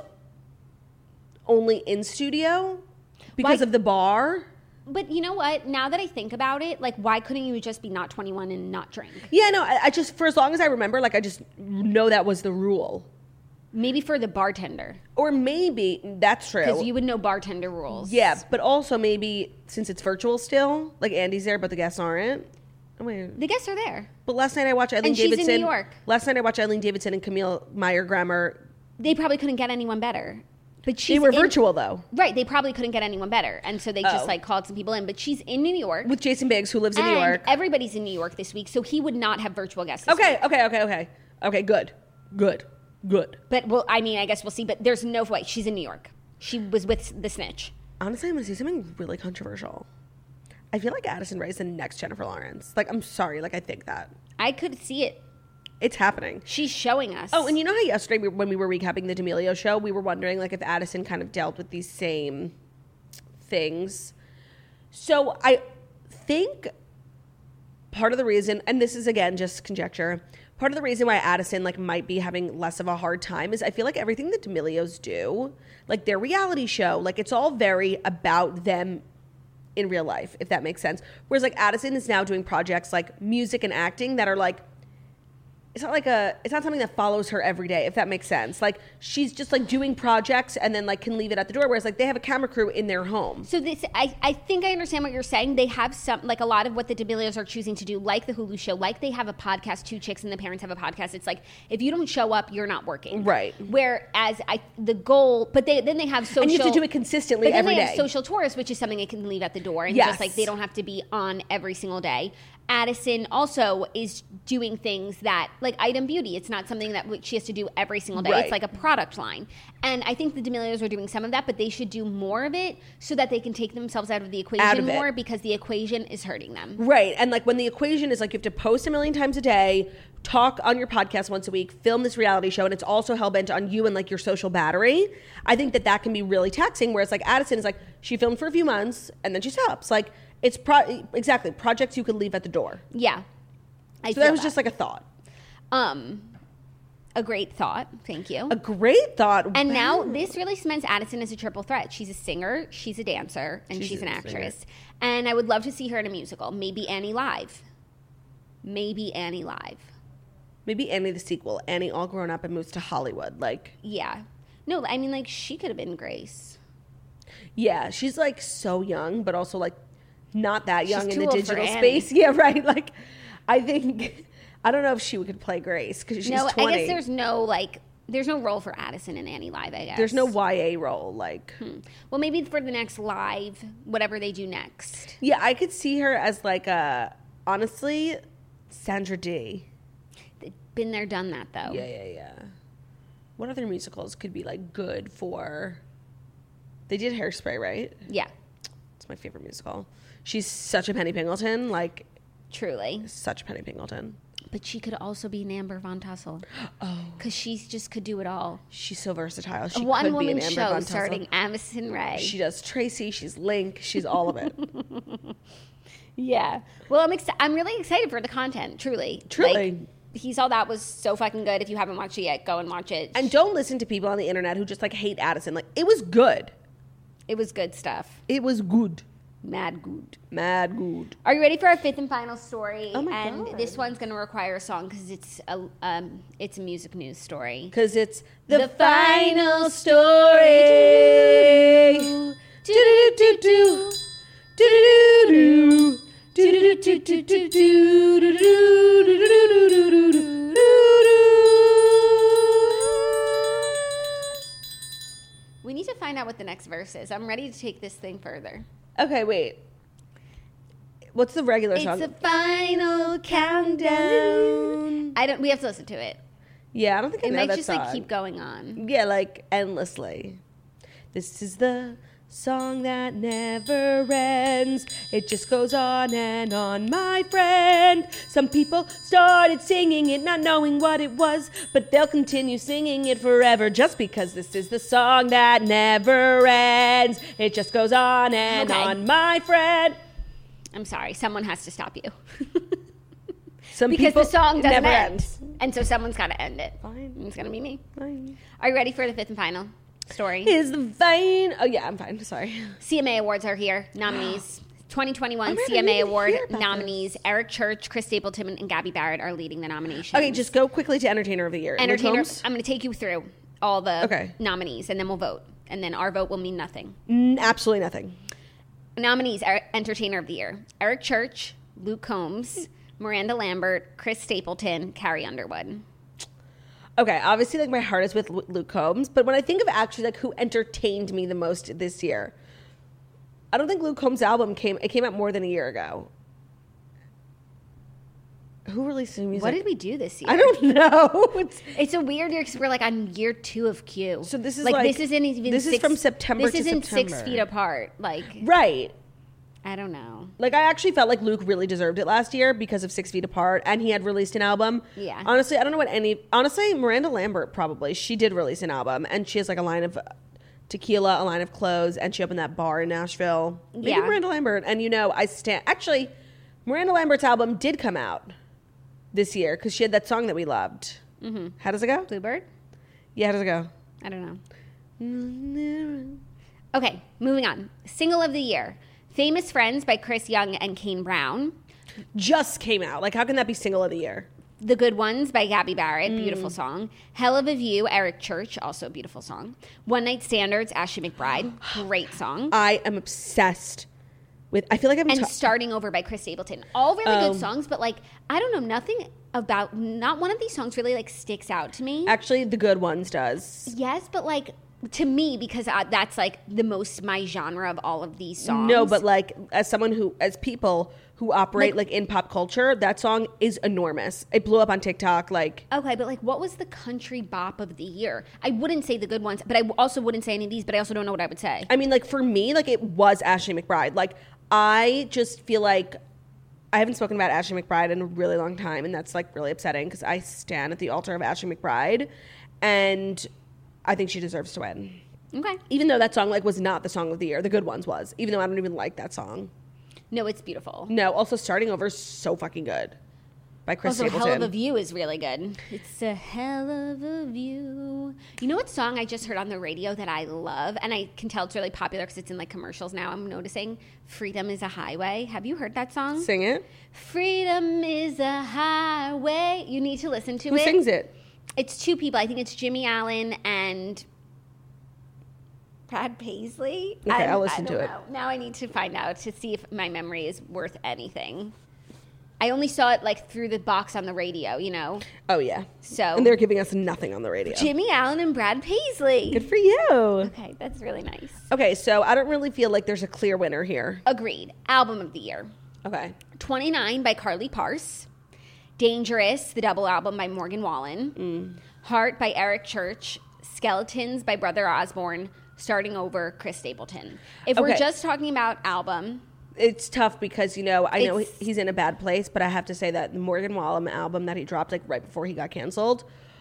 D: only in studio because of the bar.
E: But you know what? Now that I think about it, like, why couldn't you just be not 21 and not drink?
D: Yeah, no, I just, for as long as I remember, like, I just know that was the rule.
E: Maybe for the bartender.
D: Or maybe, that's true.
E: Because you would know bartender rules.
D: Yeah, but also maybe, since it's virtual still, like, Andy's there, but the guests aren't. Oh, wait.
E: The guests are there.
D: But last night I watched Eileen
E: And she's
D: Davidson.
E: in New York.
D: Last night I watched Eileen Davidson and Camille Meyer-Grammer.
E: They probably couldn't get anyone better. But
D: They were virtual, though.
E: Right, they probably couldn't get anyone better. And so they just, like, called some people in. But she's in New York.
D: With Jason Biggs, who lives in New York.
E: Everybody's in New York this week, so he would not have virtual guests this
D: Okay,
E: week.
D: Okay, good.
E: But, well, I mean, I guess we'll see. But there's no way. She's in New York. She was with the snitch.
D: Honestly, I'm going to say something really controversial. I feel like Addison Rae is the next Jennifer Lawrence. Like, I'm sorry. Like, I think that.
E: I could see it.
D: It's happening.
E: She's showing us.
D: Oh, and you know how yesterday when we were recapping the D'Amelio show, we were wondering, like, if Addison kind of dealt with these same things. So I think part of the reason, and this is, again, just conjecture, part of the reason why Addison, like, might be having less of a hard time is I feel like everything the D'Amelios do, like, their reality show, like, it's all very about them in real life, if that makes sense. Whereas, like, Addison is now doing projects like music and acting that are, like, it's not something that follows her every day, if that makes sense. Like, she's just, like, doing projects and then, like, can leave it at the door. Whereas, like, they have a camera crew in their home.
E: So this, I think I understand what you're saying. They have some, like, a lot of what the D'Amelios are choosing to do, like the Hulu show, like they have a podcast, Two Chicks and the Parents have a podcast. It's like, if you don't show up, you're not working.
D: Right.
E: Whereas the goal, but then they have social.
D: And you have to do it consistently every day.
E: But then they have social tourists, which is something they can leave at the door. And
D: Yes.
E: just, like, they don't have to be on every single day. Addison also is doing things that, like Item Beauty, it's not something that she has to do every single day.
D: Right.
E: It's like a product line. And I think the D'Amelios are doing some of that, but they should do more of it so that they can take themselves out of the equation more because the equation is hurting them.
D: Right. And, like, when the equation is, like, you have to post 1 million times a day, talk on your podcast once a week, film this reality show, and it's also hell-bent on you and, like, your social battery, I think that can be really taxing. Whereas, like, Addison is, like, she filmed for a few months, and then she stops. Like, it's exactly projects you could leave at the door.
E: Yeah.
D: So that was just like a thought.
E: A great thought. Thank you.
D: A great thought.
E: And
D: Wow.
E: now this really cements Addison as a triple threat. She's a singer, she's a dancer, and she's an actress. And I would love to see her in a musical. Maybe Annie Live. Maybe Annie the sequel.
D: Annie all grown up and moves to Hollywood. Like,
E: Yeah. No, I mean, like, she could have been Grace.
D: yeah, she's, like, so young, but also, like, not that young
E: She's
D: in
E: too
D: the
E: old for
D: digital
E: Annie.
D: space. Yeah, right. Like, I think, I don't know if she could play Grace because she's 20.
E: I guess there's no role for Addison in Annie Live, I guess.
D: There's no YA role, like.
E: Well, maybe for the next live, whatever they do next.
D: Yeah, I could see her as, like, honestly, Sandra Dee.
E: Been there, done that, though.
D: Yeah. What other musicals could be, like, good for They did Hairspray, right?
E: Yeah.
D: It's my favorite musical. She's such a Penny Pingleton, like
E: Truly.
D: such Penny Pingleton.
E: But she could also be an Amber Von Tussle. Oh. Because she just could do it all.
D: She's so versatile.
E: A
D: She could be
E: one-woman
D: an Amber
E: show
D: Von Tussle.
E: starring Addison Rae.
D: She does Tracy. She's Link. She's all of it.
E: Yeah. Well, I'm really excited for the content, truly.
D: Truly.
E: Like, He's All That was so fucking good. If you haven't watched it yet, go and watch it.
D: And don't listen to people on the internet who just like hate Addison. Like, it was good.
E: It was good stuff.
D: It was good.
E: Mad good.
D: Mad good.
E: Are you ready for our fifth and final story?
D: Oh my
E: and
D: God.
E: this one's going to require a song because it's a music news story.
D: Because it's the final story. Do-do-do-do-do. Do-do-do-do.
E: We need to find out what the next verse is. I'm ready to take this thing further.
D: Okay, wait. What's the regular song?
E: It's a final countdown. We have to listen to it.
D: Yeah, I don't think I
E: It
D: know
E: might
D: that
E: just
D: song.
E: like keep going on.
D: Yeah, like endlessly. This is the song that never ends. It just goes on and on, my friend. Some people started singing it not knowing what it was, but they'll continue singing it forever just because this is the song that never ends. It just goes on and on, my friend.
E: I'm sorry, someone has to stop you.
D: Some
E: because
D: people
E: the song doesn't
D: never
E: end.
D: end.
E: And so someone's got to end it.
D: Fine.
E: And it's going to be me.
D: Fine.
E: Are you ready for the fifth and final story?
D: Is the vein? Oh yeah, I'm fine. Sorry.
E: CMA Awards are here. Nominees. 2021
D: Oh, man, I
E: CMA
D: didn't
E: Award
D: hear about
E: nominees. Eric Church, Chris Stapleton, and Gabby Barrett are leading the nominations.
D: Okay, just go quickly to Entertainer of the Year.
E: Entertainer.
D: Luke Combs?
E: I'm going to take you through all the
D: Okay.
E: nominees, and then we'll vote. And then our vote will mean nothing.
D: Absolutely nothing.
E: Nominees are Entertainer of the Year. Eric Church, Luke Combs, Miranda Lambert, Chris Stapleton, Carrie Underwood.
D: Okay, obviously, like my heart is with Luke Combs, but when I think of actually like who entertained me the most this year, I don't think Luke Combs' album came out more than a year ago. Who released new music?
E: What did we do this year?
D: I don't know.
E: It's a weird year because we're like on year 2 of Q.
D: So this is
E: this isn't even
D: this is from September
E: This
D: to
E: isn't
D: September.
E: 6 feet apart. Like,
D: Right.
E: I don't know.
D: Like, I actually felt like Luke really deserved it last year because of 6 Feet Apart, and he had released an album.
E: Yeah.
D: Honestly, I don't know what honestly, Miranda Lambert probably. She did release an album, and she has like a line of tequila, a line of clothes, and she opened that bar in Nashville. Maybe
E: Yeah.
D: Miranda Lambert. And actually, Miranda Lambert's album did come out this year because she had that song that we loved. Mm-hmm. How does it go?
E: Bluebird?
D: Yeah, how does it go?
E: I don't know. Okay, moving on. Single of the Year. Famous Friends by Chris Young and Kane Brown.
D: Just came out. Like, how can that be single of the year?
E: The Good Ones by Gabby Barrett, beautiful song. Hell of a View, Eric Church, also beautiful song. One Night Standards, Ashley McBride, great song.
D: I am obsessed with. I feel like
E: And Starting Over by Chris Stapleton. All really good songs, but like, I don't know, not one of these songs really like sticks out to me.
D: Actually, The Good Ones does.
E: Yes, but like, to me, because that's like the most my genre of all of these songs.
D: No, but like as people who operate like in pop culture, that song is enormous. It blew up on TikTok. Like,
E: okay, but like, what was the country bop of the year? I wouldn't say The Good Ones, but I also wouldn't say any of these. But I also don't know what I would say.
D: I mean, like for me, like it was Ashley McBride. Like I just feel like I haven't spoken about Ashley McBride in a really long time, and that's like really upsetting because I stand at the altar of Ashley McBride, and I think she deserves to win.
E: Okay.
D: Even though that song like was not the song of the year, The Good Ones was. Even though I don't even like that song.
E: No, it's beautiful.
D: No, also Starting Over is so fucking good. By Chris
E: Also,
D: Stapleton.
E: Hell of a View is really good. It's a hell of a view. You know what song I just heard on the radio that I love? And I can tell it's really popular because it's in like commercials now, I'm noticing. Freedom is a Highway. Have you heard that song?
D: Sing it.
E: Freedom is a highway. You need to listen to
D: Who
E: it.
D: sings it?
E: It's 2 people. I think it's Jimmy Allen and Brad Paisley.
D: Okay, I'll listen to it.
E: Know. Now I need to find out to see if my memory is worth anything. I only saw it like through the box on the radio, you know?
D: Oh, yeah.
E: So
D: And they're giving us nothing on the radio.
E: Jimmy Allen and Brad Paisley.
D: Good for you.
E: Okay, that's really nice.
D: Okay, so I don't really feel like there's a clear winner here.
E: Agreed. Album of the Year.
D: Okay.
E: 29 by Carly Parse. Dangerous, the double album by Morgan Wallen. Heart by Eric Church. Skeletons by Brother Osborne. Starting Over, Chris Stapleton. If we're just talking about album,
D: it's tough because, I know he's in a bad place, but I have to say that the Morgan Wallen album that he dropped like right before he got canceled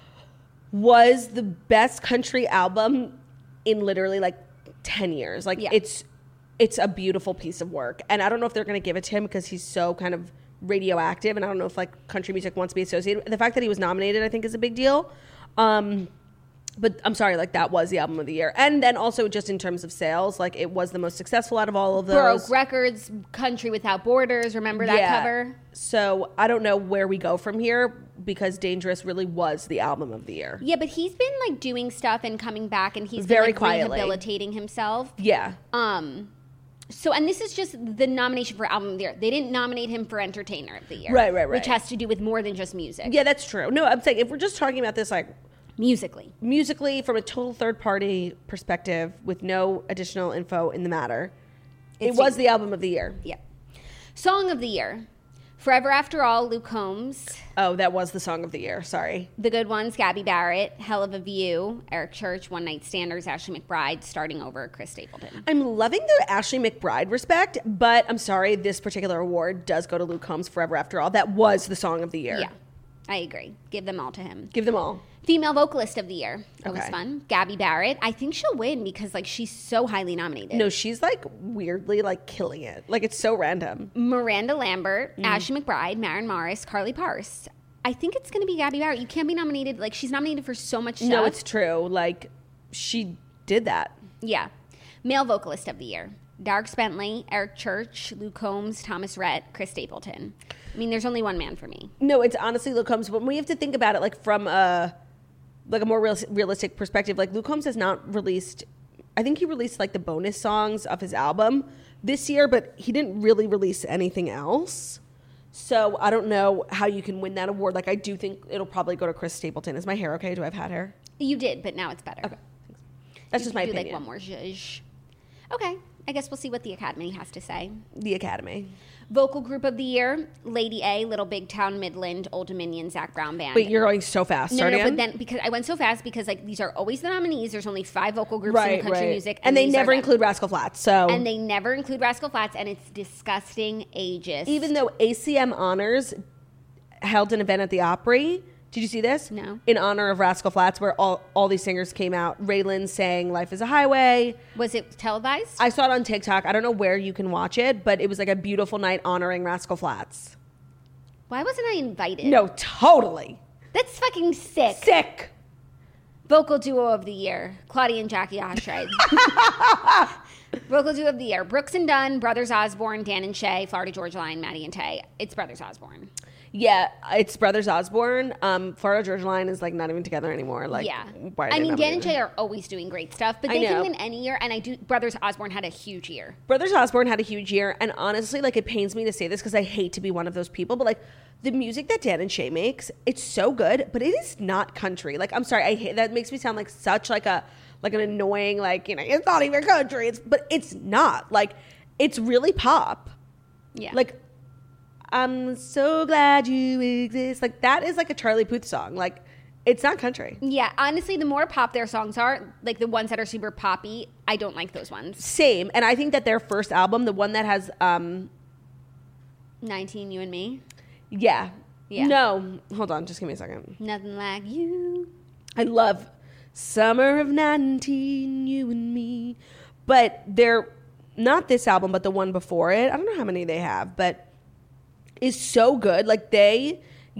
D: was the best country album in literally like 10 years. Like it's a beautiful piece of work. And I don't know if they're going to give it to him because he's so kind of radioactive, and I don't know if like country music wants to be associated. The fact that he was nominated, I think, is a big deal. But I'm sorry, like that was the album of the year. And then also just in terms of sales, like it was the most successful out of all of those.
E: Broke records, Country Without Borders, remember that cover?
D: So I don't know where we go from here because Dangerous really was the album of the year.
E: Yeah, but he's been like doing stuff and coming back, and he's
D: very
E: been like
D: quietly
E: rehabilitating himself.
D: Yeah.
E: So, and this is just the nomination for album of the year. They didn't nominate him for entertainer of the year.
D: Right.
E: Which has to do with more than just music.
D: Yeah, that's true. No, I'm saying if we're just talking about this like musically from a total third party perspective with no additional info in the matter, it was the album of the year.
E: Yeah. Song of the year. Forever After All, Luke Combs.
D: Oh, that was the song of the year. Sorry.
E: The Good Ones, Gabby Barrett. Hell of a View, Eric Church. One Night Standers, Ashley McBryde. Starting Over, Chris Stapleton.
D: I'm loving the Ashley McBryde respect, but I'm sorry, this particular award does go to Luke Combs, Forever After All. That was the song of the year.
E: Yeah, I agree. Give them all to him.
D: Give them all.
E: Female Vocalist of the Year. That was fun. Gabby Barrett. I think she'll win because like she's so highly nominated.
D: No, she's like weirdly like killing it. Like it's so random.
E: Miranda Lambert, Ashley McBryde, Maren Morris, Carly Parse. I think it's going to be Gabby Barrett. You can't be nominated. Like she's nominated for so much stuff.
D: No, it's true. Like she did that.
E: Yeah. Male Vocalist of the Year. Darks Bentley, Eric Church, Luke Combs, Thomas Rhett, Chris Stapleton. I mean, there's only one man for me.
D: No, it's honestly Luke Combs. But we have to think about it like from a more realistic perspective. Like Luke Combs has not released, I think he released like the bonus songs of his album this year, but he didn't really release anything else. So I don't know how you can win that award. Like I do think it'll probably go to Chris Stapleton. Is my hair okay? Do I have hat hair?
E: You did, but now it's better.
D: Okay. That's just my opinion.
E: Like one more zhuzh. Okay. I guess we'll see what the Academy has to say.
D: The Academy.
E: Vocal Group of the Year, Lady A, Little Big Town, Midland, Old Dominion, Zach Brown Band.
D: Wait, you're going so fast.
E: No, but then because I went so fast because like these are always the nominees. There's only 5 vocal groups in country music,
D: and they never include Rascal Flatts.
E: And they never include Rascal Flatts, and it's disgusting ageist.
D: Even though ACM Honors held an event at the Opry. Did you see this?
E: No.
D: In honor of Rascal Flatts, where all these singers came out. Raylan sang Life is a Highway.
E: Was it televised?
D: I saw it on TikTok. I don't know where you can watch it, but it was like a beautiful night honoring Rascal Flatts.
E: Why wasn't I invited?
D: No, totally.
E: That's fucking sick.
D: Sick.
E: Vocal Duo of the Year, Claudia and Jackie Oshry. Vocal Duo of the Year, Brooks and Dunn, Brothers Osborne, Dan and Shay, Florida Georgia Line, Maddie and Tay. It's Brothers Osborne.
D: Yeah, it's Brothers Osborne. Florida Georgia Line is like not even together anymore. Like,
E: yeah.
D: I mean,
E: Dan and Shay are always doing great stuff, but they can win any year. And Brothers Osborne had a huge year.
D: Brothers Osborne had a huge year, and honestly, like it pains me to say this because I hate to be one of those people, but like the music that Dan and Shay makes, it's so good, but it is not country. Like I'm sorry, I hate that. Makes me sound like such like an annoying it's not even country. But it's not. Like it's really pop.
E: Yeah.
D: Like. I'm so glad you exist. Like that is like a Charlie Puth song. Like it's not country.
E: Yeah, honestly, the more pop their songs are, like the ones that are super poppy, I don't like those ones.
D: Same. And I think that their first album, the one that has
E: 19 You and Me.
D: Yeah. No, hold on, just give me a second.
E: Nothing Like You.
D: I love Summer of 19 You and Me. But they're not this album, but the one before it. I don't know how many they have, but is so good. Like see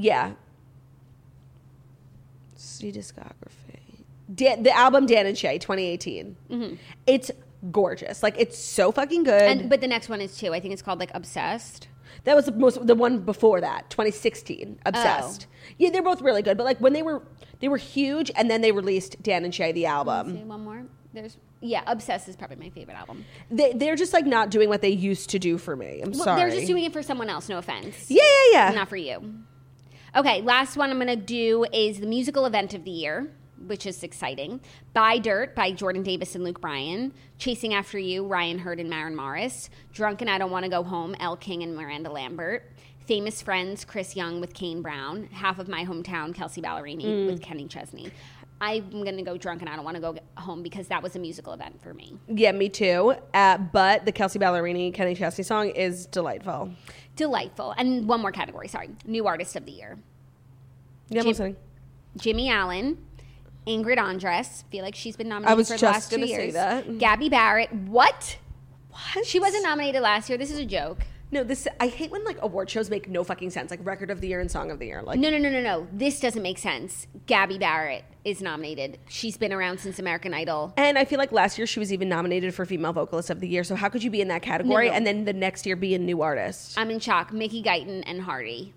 D: discography. The album Dan and Shay 2018. Mm-hmm. It's gorgeous. Like it's so fucking good.
E: But the next one is too. I think it's called like Obsessed.
D: That was the one before that, 2016, Obsessed. Oh. Yeah, they're both really good. But like when they were huge, and then they released Dan and Shay the album.
E: Let's see, one more. Obsessed is probably my favorite album.
D: They're just like not doing what they used to do for me. I'm sorry.
E: They're just doing it for someone else. No offense.
D: Yeah.
E: Not for you. Okay, last one I'm going to do is the musical event of the year, which is exciting. Buy Dirt by Jordan Davis and Luke Bryan. Chasing After You, Ryan Hurd and Maren Morris. Drunk and I Don't Want to Go Home, Elle King and Miranda Lambert. Famous Friends, Chris Young with Kane Brown. Half of My Hometown, Kelsey Ballerini with Kenny Chesney. I'm going to go drunk and I don't want to go home because that was a musical event for me.
D: Yeah, me too. But the Kelsey Ballerini, Kenny Chesney song is delightful.
E: Delightful. And one more category, sorry. New Artist of the Year.
D: Yeah, I'm listening.
E: Jimmy Allen, Ingrid Andress. Feel like she's been nominated for the last 2 years.
D: I was just going to say that.
E: Gabby Barrett. What?
D: What?
E: She wasn't nominated last year. This is a joke.
D: No, I hate when like award shows make no fucking sense, like Record of the Year and Song of the Year. Like,
E: No. This doesn't make sense. Gabby Barrett is nominated. She's been around since American Idol.
D: And I feel like last year she was even nominated for Female Vocalist of the Year. So how could you be in that category and then the next year be a new artist?
E: I'm in shock. Mickey Guyton and Hardy.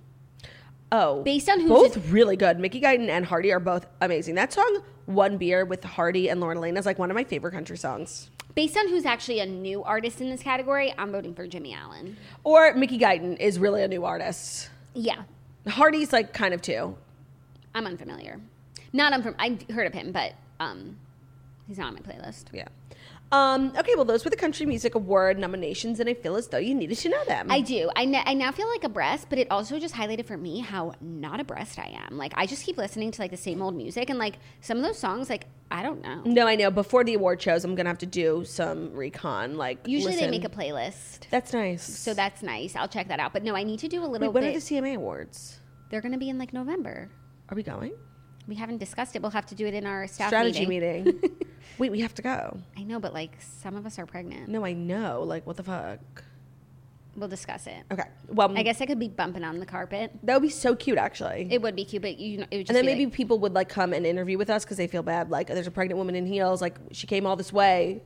D: Oh,
E: based on who's
D: both really good. Mickey Guyton and Hardy are both amazing. That song "One Beer" with Hardy and Lauren Lane is like one of my favorite country songs.
E: Based on who's actually a new artist in this category, I'm voting for Jimmy Allen.
D: Or Mickey Guyton is really a new artist.
E: Yeah.
D: Hardy's like kind of too.
E: I'm unfamiliar. I've heard of him, but he's not on my playlist.
D: Yeah. Okay, well, those were the Country Music Award nominations, and I feel as though you needed to know them.
E: I do. I now feel like abreast, but it also just highlighted for me how not abreast I am. Like, I just keep listening to, like, the same old music, and, like, some of those songs, like, I don't know.
D: No, I know. Before the award shows, I'm going to have to do some recon, like,
E: usually they make a playlist.
D: That's nice.
E: So that's nice. I'll check that out. But, no, I need to do a little bit.
D: When are the CMA Awards?
E: They're going to be in, like, November.
D: Are we going?
E: We haven't discussed it. We'll have to do it in our staff
D: strategy meeting. Wait, we have to go.
E: I know, but like some of us are pregnant.
D: No, I know. Like, what the fuck?
E: We'll discuss it.
D: Okay. Well,
E: I guess I could be bumping on the carpet.
D: That would be so cute, actually.
E: It would be cute, but it would just
D: and then
E: be
D: maybe
E: like,
D: people would like come and interview with us because they feel bad. Like, there's a pregnant woman in heels. Like, she came all this way.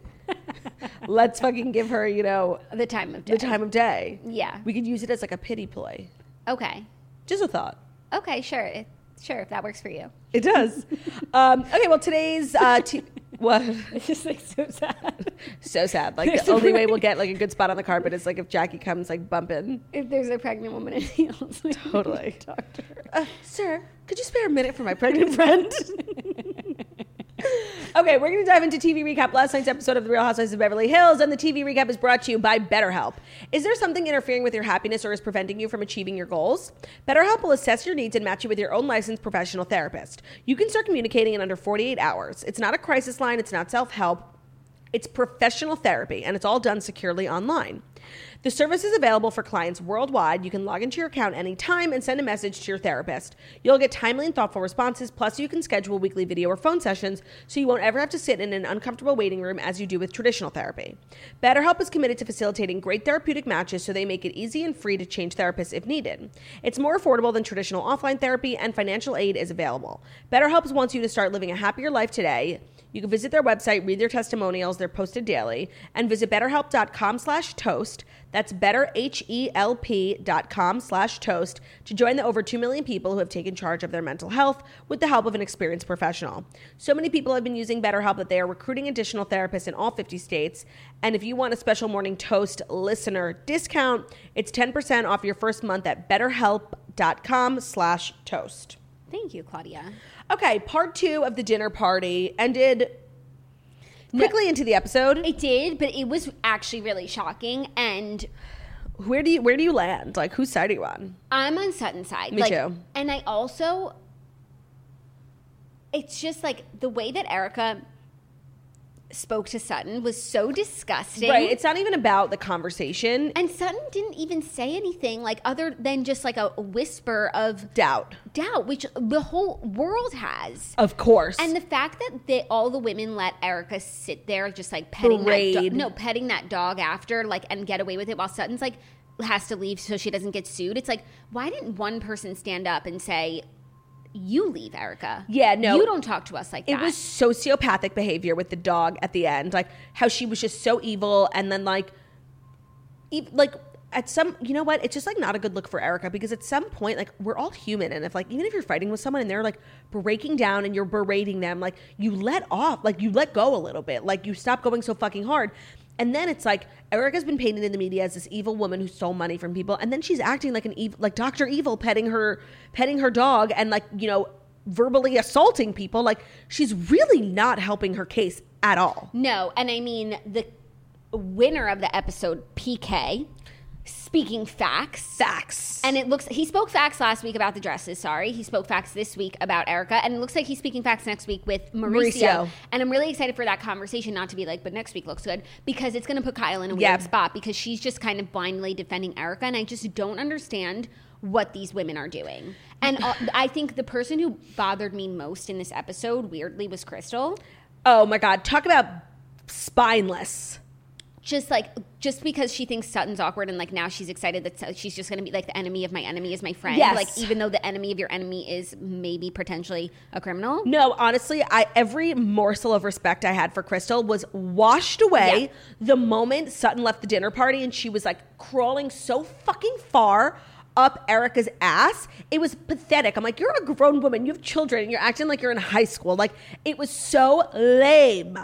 D: Let's fucking give her,
E: the time of day.
D: The time of day.
E: Yeah.
D: We could use it as like a pity play.
E: Okay.
D: Just a thought.
E: Okay, sure. Sure, if that works for you.
D: It does. Okay, well, today's... what?
E: It's just like so sad.
D: So sad. Like, the only way we'll get like a good spot on the carpet is like if Jackie comes like bumping.
E: If there's a pregnant woman in heels. Like,
D: totally.
E: Talk to her.
D: Sir, could you spare a minute for my pregnant friend? Okay, we're going to dive into TV recap. Last night's episode of The Real Housewives of Beverly Hills, and the TV recap is brought to you by BetterHelp. Is there something interfering with your happiness or is preventing you from achieving your goals? BetterHelp will assess your needs and match you with your own licensed professional therapist. You can start communicating in under 48 hours. It's not a crisis line. It's not self-help. It's professional therapy, and it's all done securely online. The service is available for clients worldwide. You can log into your account anytime and send a message to your therapist. You'll get timely and thoughtful responses, plus you can schedule weekly video or phone sessions so you won't ever have to sit in an uncomfortable waiting room as you do with traditional therapy. BetterHelp is committed to facilitating great therapeutic matches so they make it easy and free to change therapists if needed. It's more affordable than traditional offline therapy, and financial aid is available. BetterHelp wants you to start living a happier life today. You can visit their website, read their testimonials, they're posted daily, and visit betterhelp.com/toast. That's betterhelp.com/toast to join the over 2 million people who have taken charge of their mental health with the help of an experienced professional. So many people have been using BetterHelp that they are recruiting additional therapists in all 50 states. And if you want a special Morning Toast listener discount, it's 10% off your first month at betterhelp.com/toast.
E: Thank you, Claudia.
D: Okay, part 2 of the dinner party ended quickly into the episode.
E: It did, but it was actually really shocking. And
D: where do you land? Like, whose side are you on?
E: I'm on Sutton's side.
D: Me too.
E: And I also, it's just like the way that Erica spoke to Sutton was so disgusting.
D: Right. It's not even about the conversation.
E: And Sutton didn't even say anything like other than just like a whisper of
D: doubt,
E: which the whole world has.
D: Of course.
E: And the fact that all the women let Erica sit there just like petting that dog after, like, and get away with it while Sutton's like has to leave so she doesn't get sued. It's like, why didn't one person stand up and say, you leave, Erica?
D: Yeah, no.
E: You don't talk to us like that.
D: It was sociopathic behavior with the dog at the end. Like, how she was just so evil. And then, like at some, you know what? It's just, like, not a good look for Erica. Because at some point, like, we're all human. And if, like, even if you're fighting with someone and they're, like, breaking down and you're berating them, like, you let off. Like, you let go a little bit. Like, you stop going so fucking hard. And then it's like, Erica's been painted in the media as this evil woman who stole money from people. And then she's acting like an evil, like Dr. Evil petting her dog and, like, verbally assaulting people. Like, she's really not helping her case at all.
E: No. And I mean, the winner of the episode, PK, speaking facts. And it looks, he spoke facts last week about the dresses, he spoke facts this week about Erica, and it looks like he's speaking facts next week with Mauricio. And I'm really excited for that conversation, not to be like, but next week looks good, because it's going to put Kyle in a weird spot, because she's just kind of blindly defending Erica, and I just don't understand what these women are doing. And I think the person who bothered me most in this episode, weirdly, was Crystal.
D: Oh my God, talk about spineless.
E: Just because she thinks Sutton's awkward, and like now she's excited that she's just going to be like, the enemy of my enemy is my friend.
D: Yes.
E: Like, even though the enemy of your enemy is maybe potentially a criminal.
D: No, honestly, every morsel of respect I had for Crystal was washed away the moment Sutton left the dinner party, and she was like crawling so fucking far up Erica's ass. It was pathetic. I'm like, you're a grown woman, you have children, and you're acting like you're in high school. Like, it was so lame.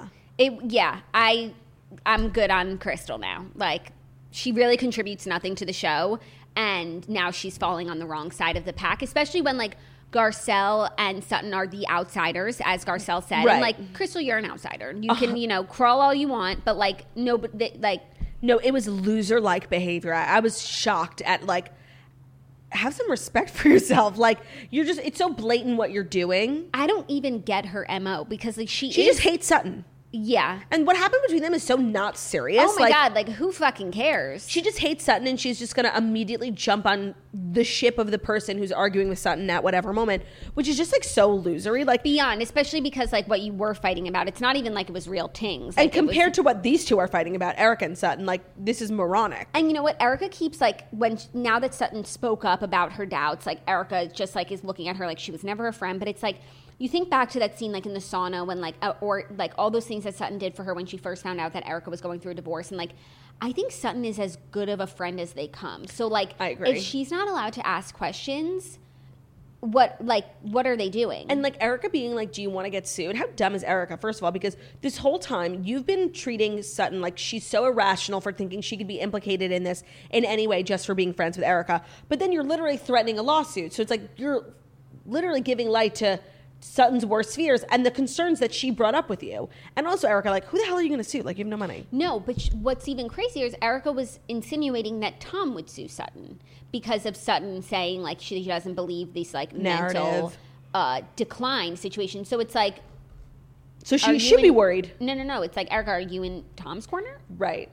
E: I'm good on Crystal now. Like, she really contributes nothing to the show, and now she's falling on the wrong side of the pack, especially when, like, Garcelle and Sutton are the outsiders, as Garcelle said.
D: Right.
E: And, like, Crystal, you're an outsider. You can, crawl all you want, but, like, no,
D: it was loser-like behavior. I was shocked at, like, have some respect for yourself. Like, it's so blatant what you're doing.
E: I don't even get her MO, because, like, she
D: just hates Sutton.
E: Yeah.
D: And what happened between them is so not serious.
E: Oh my God, like, who fucking cares?
D: She just hates Sutton, and she's just going to immediately jump on the ship of the person who's arguing with Sutton at whatever moment, which is just, like, so losery. Like,
E: beyond, especially because, like, what you were fighting about, it's not even like it was real tings. Like,
D: and compared to what these two are fighting about, Erica and Sutton, like, this is moronic.
E: And you know what? Erica keeps, like, now that Sutton spoke up about her doubts, like, Erica just, like, is looking at her like she was never a friend, but it's like, you think back to that scene, like, in the sauna when, like, or, like, all those things that Sutton did for her when she first found out that Erica was going through a divorce. And, like, I think Sutton is as good of a friend as they come. So, like,
D: I agree.
E: If she's not allowed to ask questions, what are they doing?
D: And, like, Erica being like, do you want to get sued? How dumb is Erica, first of all? Because this whole time, you've been treating Sutton like she's so irrational for thinking she could be implicated in this in any way just for being friends with Erica. But then you're literally threatening a lawsuit. So it's like you're literally giving light to Sutton's worst fears and the concerns that she brought up with you. And also, Erica, like, who the hell are you going to sue? Like, you have no money.
E: No, but what's even crazier is Erica was insinuating that Tom would sue Sutton because of Sutton saying, like, she doesn't believe these, like, mental decline situation. So it's like...
D: So she should be worried.
E: No. It's like, Erica, are you in Tom's corner?
D: Right.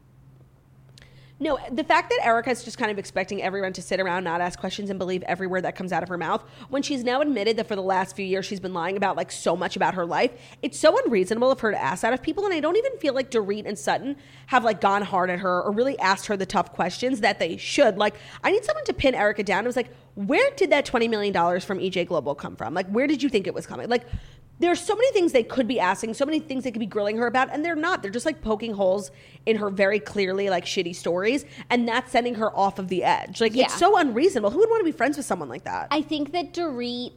D: No, the fact that Erica's just kind of expecting everyone to sit around, not ask questions, and believe every word that comes out of her mouth, when she's now admitted that for the last few years she's been lying about, like, so much about her life, it's so unreasonable of her to ask that of people. And I don't even feel like Dorit and Sutton have, like, gone hard at her or really asked her the tough questions that they should. Like, I need someone to pin Erica down. It was like, where did that $20 million from EJ Global come from? Like, where did you think it was coming? Like, there's so many things they could be asking, so many things they could be grilling her about, and they're not. They're just, like, poking holes in her very clearly, like, shitty stories, and that's sending her off of the edge. Like, It's so unreasonable. Who would want to be friends with someone like that?
E: I think that Dorit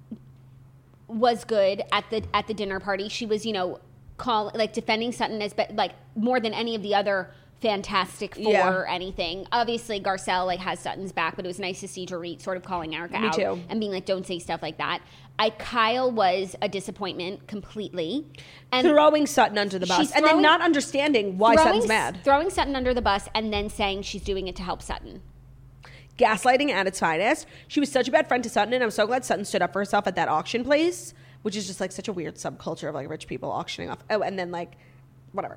E: was good at the dinner party. She was, defending Sutton as like more than any of the other Fantastic Four or anything. Obviously, Garcelle, like, has Sutton's back, but it was nice to see Dorit sort of calling Erica out and being like, don't say stuff like that. Kyle was a disappointment completely. And
D: throwing Sutton under the bus and then not understanding why Sutton's mad.
E: Throwing Sutton under the bus and then saying she's doing it to help Sutton.
D: Gaslighting at its finest. She was such a bad friend to Sutton, and I'm so glad Sutton stood up for herself at that auction place, which is just, like, such a weird subculture of, like, rich people auctioning off. Oh, and then, like, whatever.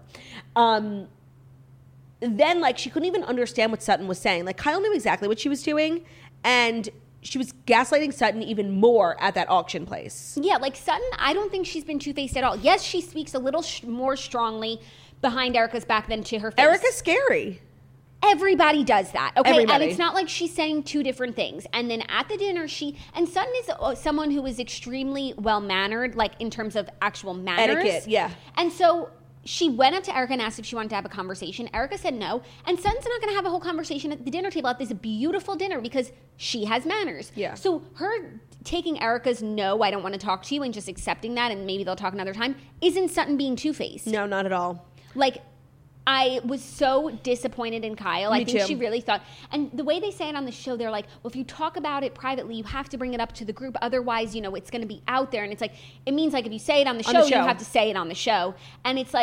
D: Then, like, she couldn't even understand what Sutton was saying. Like, Kyle knew exactly what she was doing, and she was gaslighting Sutton even more at that auction place.
E: Yeah, like, Sutton, I don't think she's been two-faced at all. Yes, she speaks a little more strongly behind Erica's back than to her face.
D: Erica's scary.
E: Everybody does that, okay?
D: Everybody.
E: And it's not like she's saying two different things. And then at the dinner, and Sutton is someone who is extremely well-mannered, like, in terms of actual manners.
D: Etiquette, yeah.
E: And so she went up to Erica and asked if she wanted to have a conversation. Erica said no. And Sutton's not going to have a whole conversation at the dinner table at this beautiful dinner because she has manners.
D: Yeah.
E: So her taking Erica's no, I don't want to talk to you, and just accepting that, and maybe they'll talk another time, isn't Sutton being two-faced.
D: No, not at all.
E: Like, I was so disappointed in Kyle.
D: Me
E: I think
D: too.
E: she really thought, and the way they say it on the show, they're like, well, if you talk about it privately, you have to bring it up to the group. Otherwise, it's going to be out there. And it's like, it means, like, if you say it on the show, you have to say it on the show. And it's like,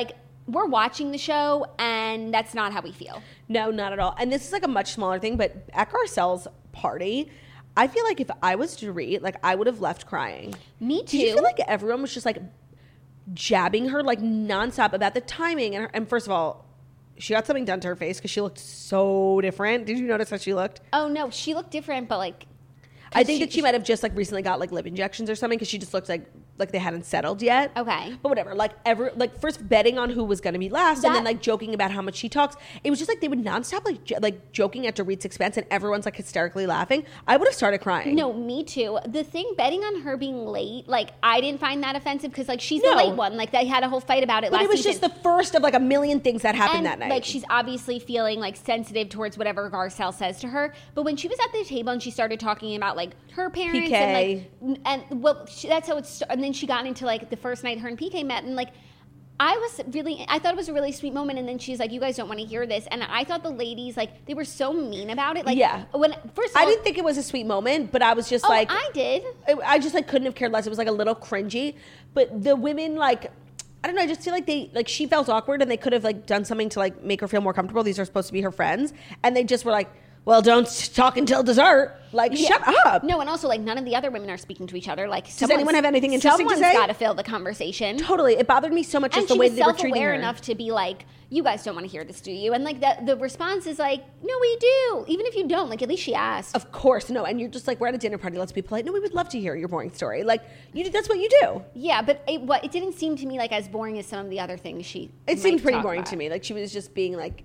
E: we're watching the show, and that's not how we feel.
D: No, not at all. And this is like a much smaller thing, but at Garcelle's party, I feel like if I was Dorit, like I would have left crying.
E: Me too.
D: Did you feel like everyone was just like jabbing her like nonstop about the timing? And first of all, she got something done to her face because she looked so different. Did you notice how she looked?
E: Oh no, she looked different, but like
D: I think that she might have just like recently got like lip injections or something because she just looked like they hadn't settled yet.
E: Okay.
D: But whatever. Like first betting on who was going to be last and then like joking about how much she talks. It was just like they would nonstop like joking at Dorit's expense and everyone's like hysterically laughing. I would have started crying.
E: No, me too. The thing betting on her being late, like I didn't find that offensive because like she's the late one. Like they had a whole fight about it last season.
D: But it was just the first of like a million things that happened that night.
E: Like she's obviously feeling like sensitive towards whatever Garcelle says to her. But when she was at the table and she started talking about like her parents
D: PK.
E: That's how it's. And then she got into like the first night her and PK met, and like I thought it was a really sweet moment. And then she's like, "You guys don't want to hear this," and I thought the ladies like they were so mean about it. Like, when first of all,
D: I didn't think it was a sweet moment, but I was just
E: I did.
D: I just like couldn't have cared less. It was like a little cringy, but the women like. I don't know. I just feel like she felt awkward and they could have like done something to like make her feel more comfortable. These are supposed to be her friends, and they just were like, "Well, don't talk until dessert." Like, shut up.
E: No, and also like none of the other women are speaking to each other. Like,
D: does anyone have anything interesting to say?
E: Someone's got to fill the conversation.
D: Totally, it bothered me so much just the way they were treating her.
E: And she was self-aware enough to be like, "You guys don't want to hear this, do you?" And like the response is like, "No, we do." Even if you don't, like at least she asked.
D: Of course, no. And you're just like, we're at a dinner party. Let's be polite. No, we would love to hear your boring story. Like, that's what you do.
E: Yeah, but it didn't seem to me like as boring as some of the other things she.
D: It seemed pretty boring to me. Like she was just being like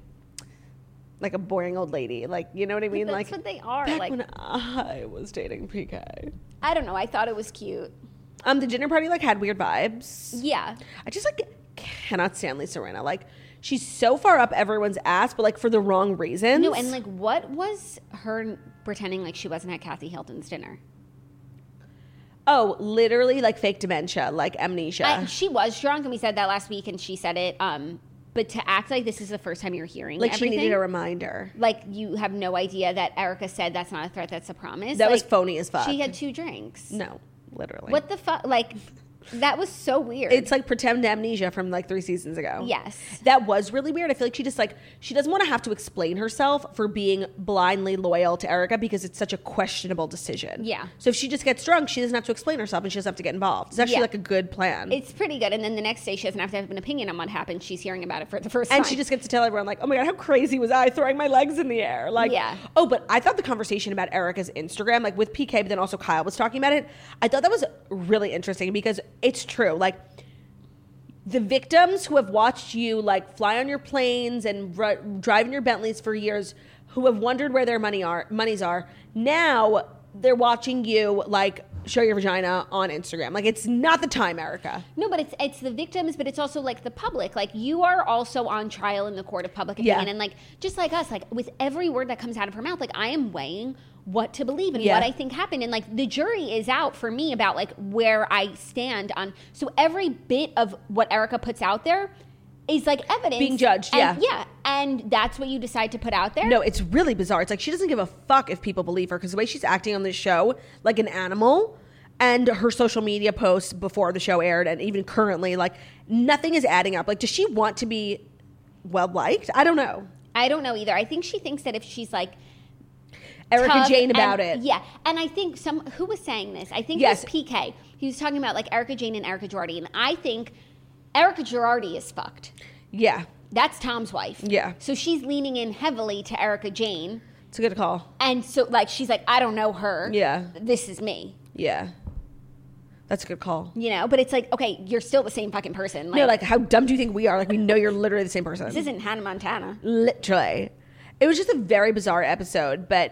D: a boring old lady. Like, you know what I mean?
E: But
D: that's
E: what they are.
D: Back
E: like
D: when I was dating PK.
E: I don't know. I thought it was cute.
D: The dinner party like had weird vibes.
E: Yeah.
D: I just like cannot stand Lisa Rinna. Like she's so far up everyone's ass, but like for the wrong reasons.
E: No, and like what was her pretending like she wasn't at Kathy Hilton's dinner?
D: Oh, literally like fake dementia, like amnesia.
E: She was drunk, and we said that last week, and she said it. But to act like this is the first time you're hearing
D: like
E: everything,
D: she needed a reminder.
E: Like you have no idea that Erica said that's not a threat, that's a promise.
D: That
E: like,
D: was phony as fuck.
E: She had 2 drinks.
D: No, literally.
E: What the fuck? Like, that was so weird.
D: It's like pretend amnesia from like 3 seasons ago.
E: Yes.
D: That was really weird. I feel like she just like, she doesn't want to have to explain herself for being blindly loyal to Erica because it's such a questionable decision.
E: Yeah.
D: So if she just gets drunk, she doesn't have to explain herself and she doesn't have to get involved. It's actually like a good plan.
E: It's pretty good. And then the next day she doesn't have to have an opinion on what happened. She's hearing about it for the first time.
D: And she just gets to tell everyone like, oh my God, how crazy was I throwing my legs in the air? Like, oh, but I thought the conversation about Erica's Instagram, like with PK, but then also Kyle was talking about it. I thought that was really interesting because it's true. Like, the victims who have watched you like fly on your planes and drive in your Bentleys for years, who have wondered where their monies are, now they're watching you like show your vagina on Instagram. Like, it's not the time, Erica.
E: No, but it's the victims, but it's also like the public. Like, you are also on trial in the court of public opinion, and like just like us, like with every word that comes out of her mouth, like I am weighing what to believe and what I think happened. And like the jury is out for me about like where I stand on. So every bit of what Erica puts out there is like evidence.
D: Being judged,
E: and, yeah. And that's what you decide to put out there?
D: No, it's really bizarre. It's like she doesn't give a fuck if people believe her because the way she's acting on this show, like an animal, and her social media posts before the show aired and even currently, like nothing is adding up. Like, does she want to be well-liked? I don't know.
E: I don't know either. I think she thinks that if she's like,
D: Erica Jane about it.
E: Yeah. And I think who was saying this? I think it was PK. He was talking about like Erica Jane and Erica Girardi. And I think Erica Girardi is fucked.
D: Yeah.
E: That's Tom's wife.
D: Yeah.
E: So she's leaning in heavily to Erica Jane.
D: It's a good call.
E: And so like she's like, I don't know her.
D: Yeah.
E: This is me.
D: Yeah. That's a good call.
E: You know, but it's like, okay, you're still the same fucking person.
D: Like, no, like how dumb do you think we are? Like we know you're literally the same person.
E: This isn't Hannah Montana.
D: Literally. It was just a very bizarre episode, but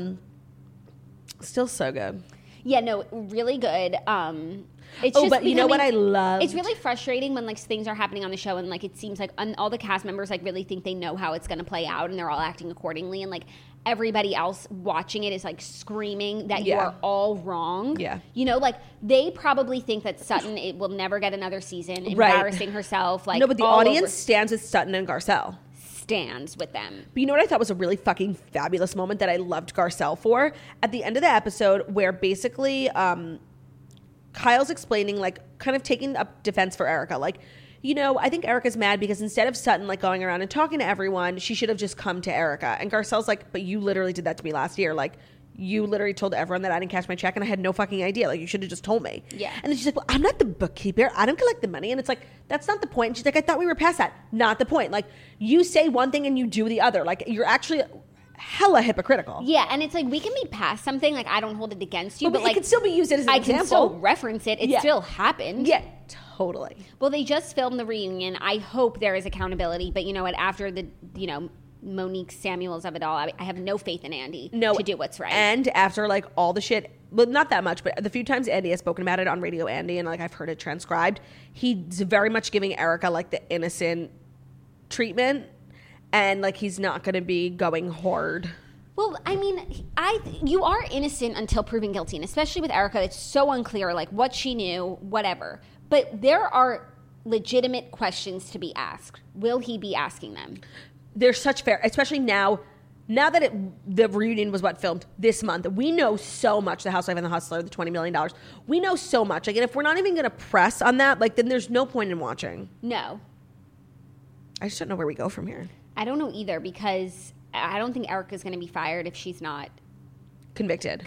D: still so good.
E: Yeah, no, really good. It's
D: just but you know what I love?
E: It's really frustrating when like things are happening on the show and like it seems like all the cast members like really think they know how it's going to play out and they're all acting accordingly and like everybody else watching it is like screaming that you are all wrong.
D: Yeah.
E: You know, like they probably think that Sutton it will never get another season, embarrassing herself. Like
D: no, but the audience stands with Sutton and Garcelle.
E: Stands with them.
D: But you know what I thought was a really fucking fabulous moment that I loved Garcelle for? At the end of the episode where basically Kyle's explaining, like, kind of taking up defense for Erica. Like, I think Erica's mad because instead of Sutton like going around and talking to everyone, she should have just come to Erica. And Garcelle's like, but you literally did that to me last year. Like, you literally told everyone that I didn't cash my check and I had no fucking idea. Like, you should have just told me.
E: Yeah.
D: And then she's like, well, I'm not the bookkeeper. I don't collect the money. And it's like, that's not the point. And she's like, I thought we were past that. Not the point. Like, you say one thing and you do the other. Like, you're actually hella hypocritical.
E: Yeah, and it's like, we can be past something. Like, I don't hold it against you. But like,
D: it can still be used as an example.
E: I can still reference it. It still happened.
D: Yeah, totally.
E: Well, they just filmed the reunion. I hope there is accountability. But you know what? After the, Monique Samuels of it all, I have no faith in Andy to do what's right.
D: And after like all the shit, well, not that much, but the few times Andy has spoken about it on Radio Andy and like I've heard it transcribed, he's very much giving Erica like the innocent treatment, and like he's not going to be going hard.
E: Well, I mean, you are innocent until proven guilty, and especially with Erica, it's so unclear like what she knew, whatever. But there are legitimate questions to be asked. Will he be asking them?
D: They're such fair, especially now that the reunion was filmed this month. We know so much. The Housewife and the Hustler, the $20 million. We know so much. Like, and if we're not even going to press on that, like, then there's no point in watching.
E: No.
D: I just don't know where we go from here.
E: I don't know either, because I don't think Erica's going to be fired if she's not
D: convicted.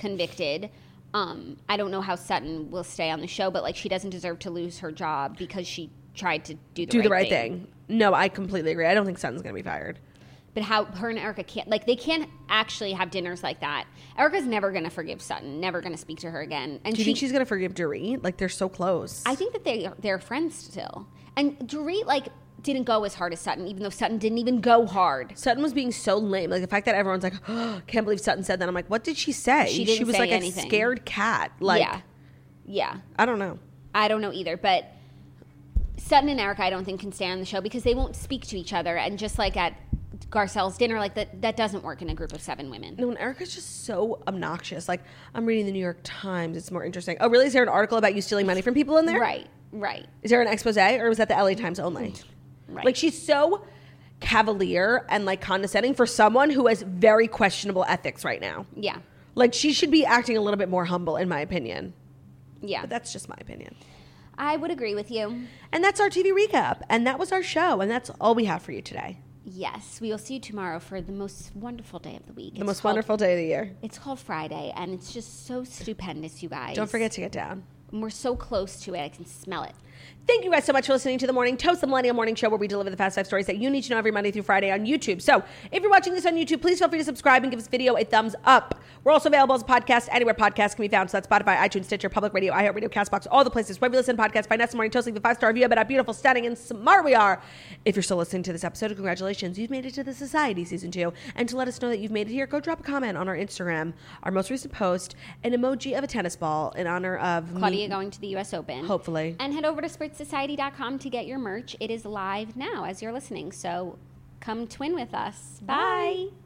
E: I don't know how Sutton will stay on the show, but like, she doesn't deserve to lose her job because she tried to do the right thing.
D: No, I completely agree. I don't think Sutton's going to be fired.
E: But how her and Erica can't, like, they can't actually have dinners like that. Erica's never going to forgive Sutton, never going to speak to her again. And
D: do you think she's going to forgive Dorit? Like, they're so close.
E: I think that they're friends still. And Dorit, like, didn't go as hard as Sutton, even though Sutton didn't even go hard.
D: Sutton was being so lame. Like, the fact that everyone's like, oh, can't believe Sutton said that. I'm like, what did she say?
E: She was
D: like
E: anything.
D: A scared cat. Like,
E: yeah.
D: I don't know.
E: I don't know either. But Sutton and Erica, I don't think, can stay on the show because they won't speak to each other. And just like at Garcelle's dinner, like that doesn't work in a group of 7 women.
D: No, and Erica's just so obnoxious. Like, I'm reading the New York Times. It's more interesting. Oh, really? Is there an article about you stealing money from people in there?
E: Right.
D: Is there an expose, or was that the LA Times only?
E: Right.
D: Like, she's so cavalier and like condescending for someone who has very questionable ethics right now.
E: Yeah.
D: Like, she should be acting a little bit more humble, in my opinion.
E: Yeah.
D: But that's just my opinion.
E: I would agree with you.
D: And that's our TV recap. And that was our show. And that's all we have for you today.
E: Yes. We will see you tomorrow for the most wonderful day of the week.
D: The most wonderful day of the year.
E: It's called Friday, and it's just so stupendous, you guys.
D: Don't forget to get down.
E: And we're so close to it. I can smell it.
D: Thank you guys so much for listening to the Morning Toast, the Millennial Morning Show, where we deliver the fast 5 stories that you need to know every Monday through Friday on YouTube. So if you're watching this on YouTube, please feel free to subscribe and give this video a thumbs up. We're also available as a podcast anywhere podcasts can be found. So that's Spotify, iTunes, Stitcher, Public Radio, iHeartRadio, CastBox, all the places where we listen to podcasts. Find us the Morning Toast, leave a 5-star review about how beautiful, stunning, and smart we are. If you're still listening to this episode, congratulations. You've made it to the Society Season 2. And to let us know that you've made it here, go drop a comment on our Instagram. Our most recent post, an emoji of a tennis ball in honor of
E: Claudia going to the U.S. Open.
D: Hopefully.
E: And head over to SportsSociety.com to get your merch. It is live now as you're listening, so come twin with us. Bye.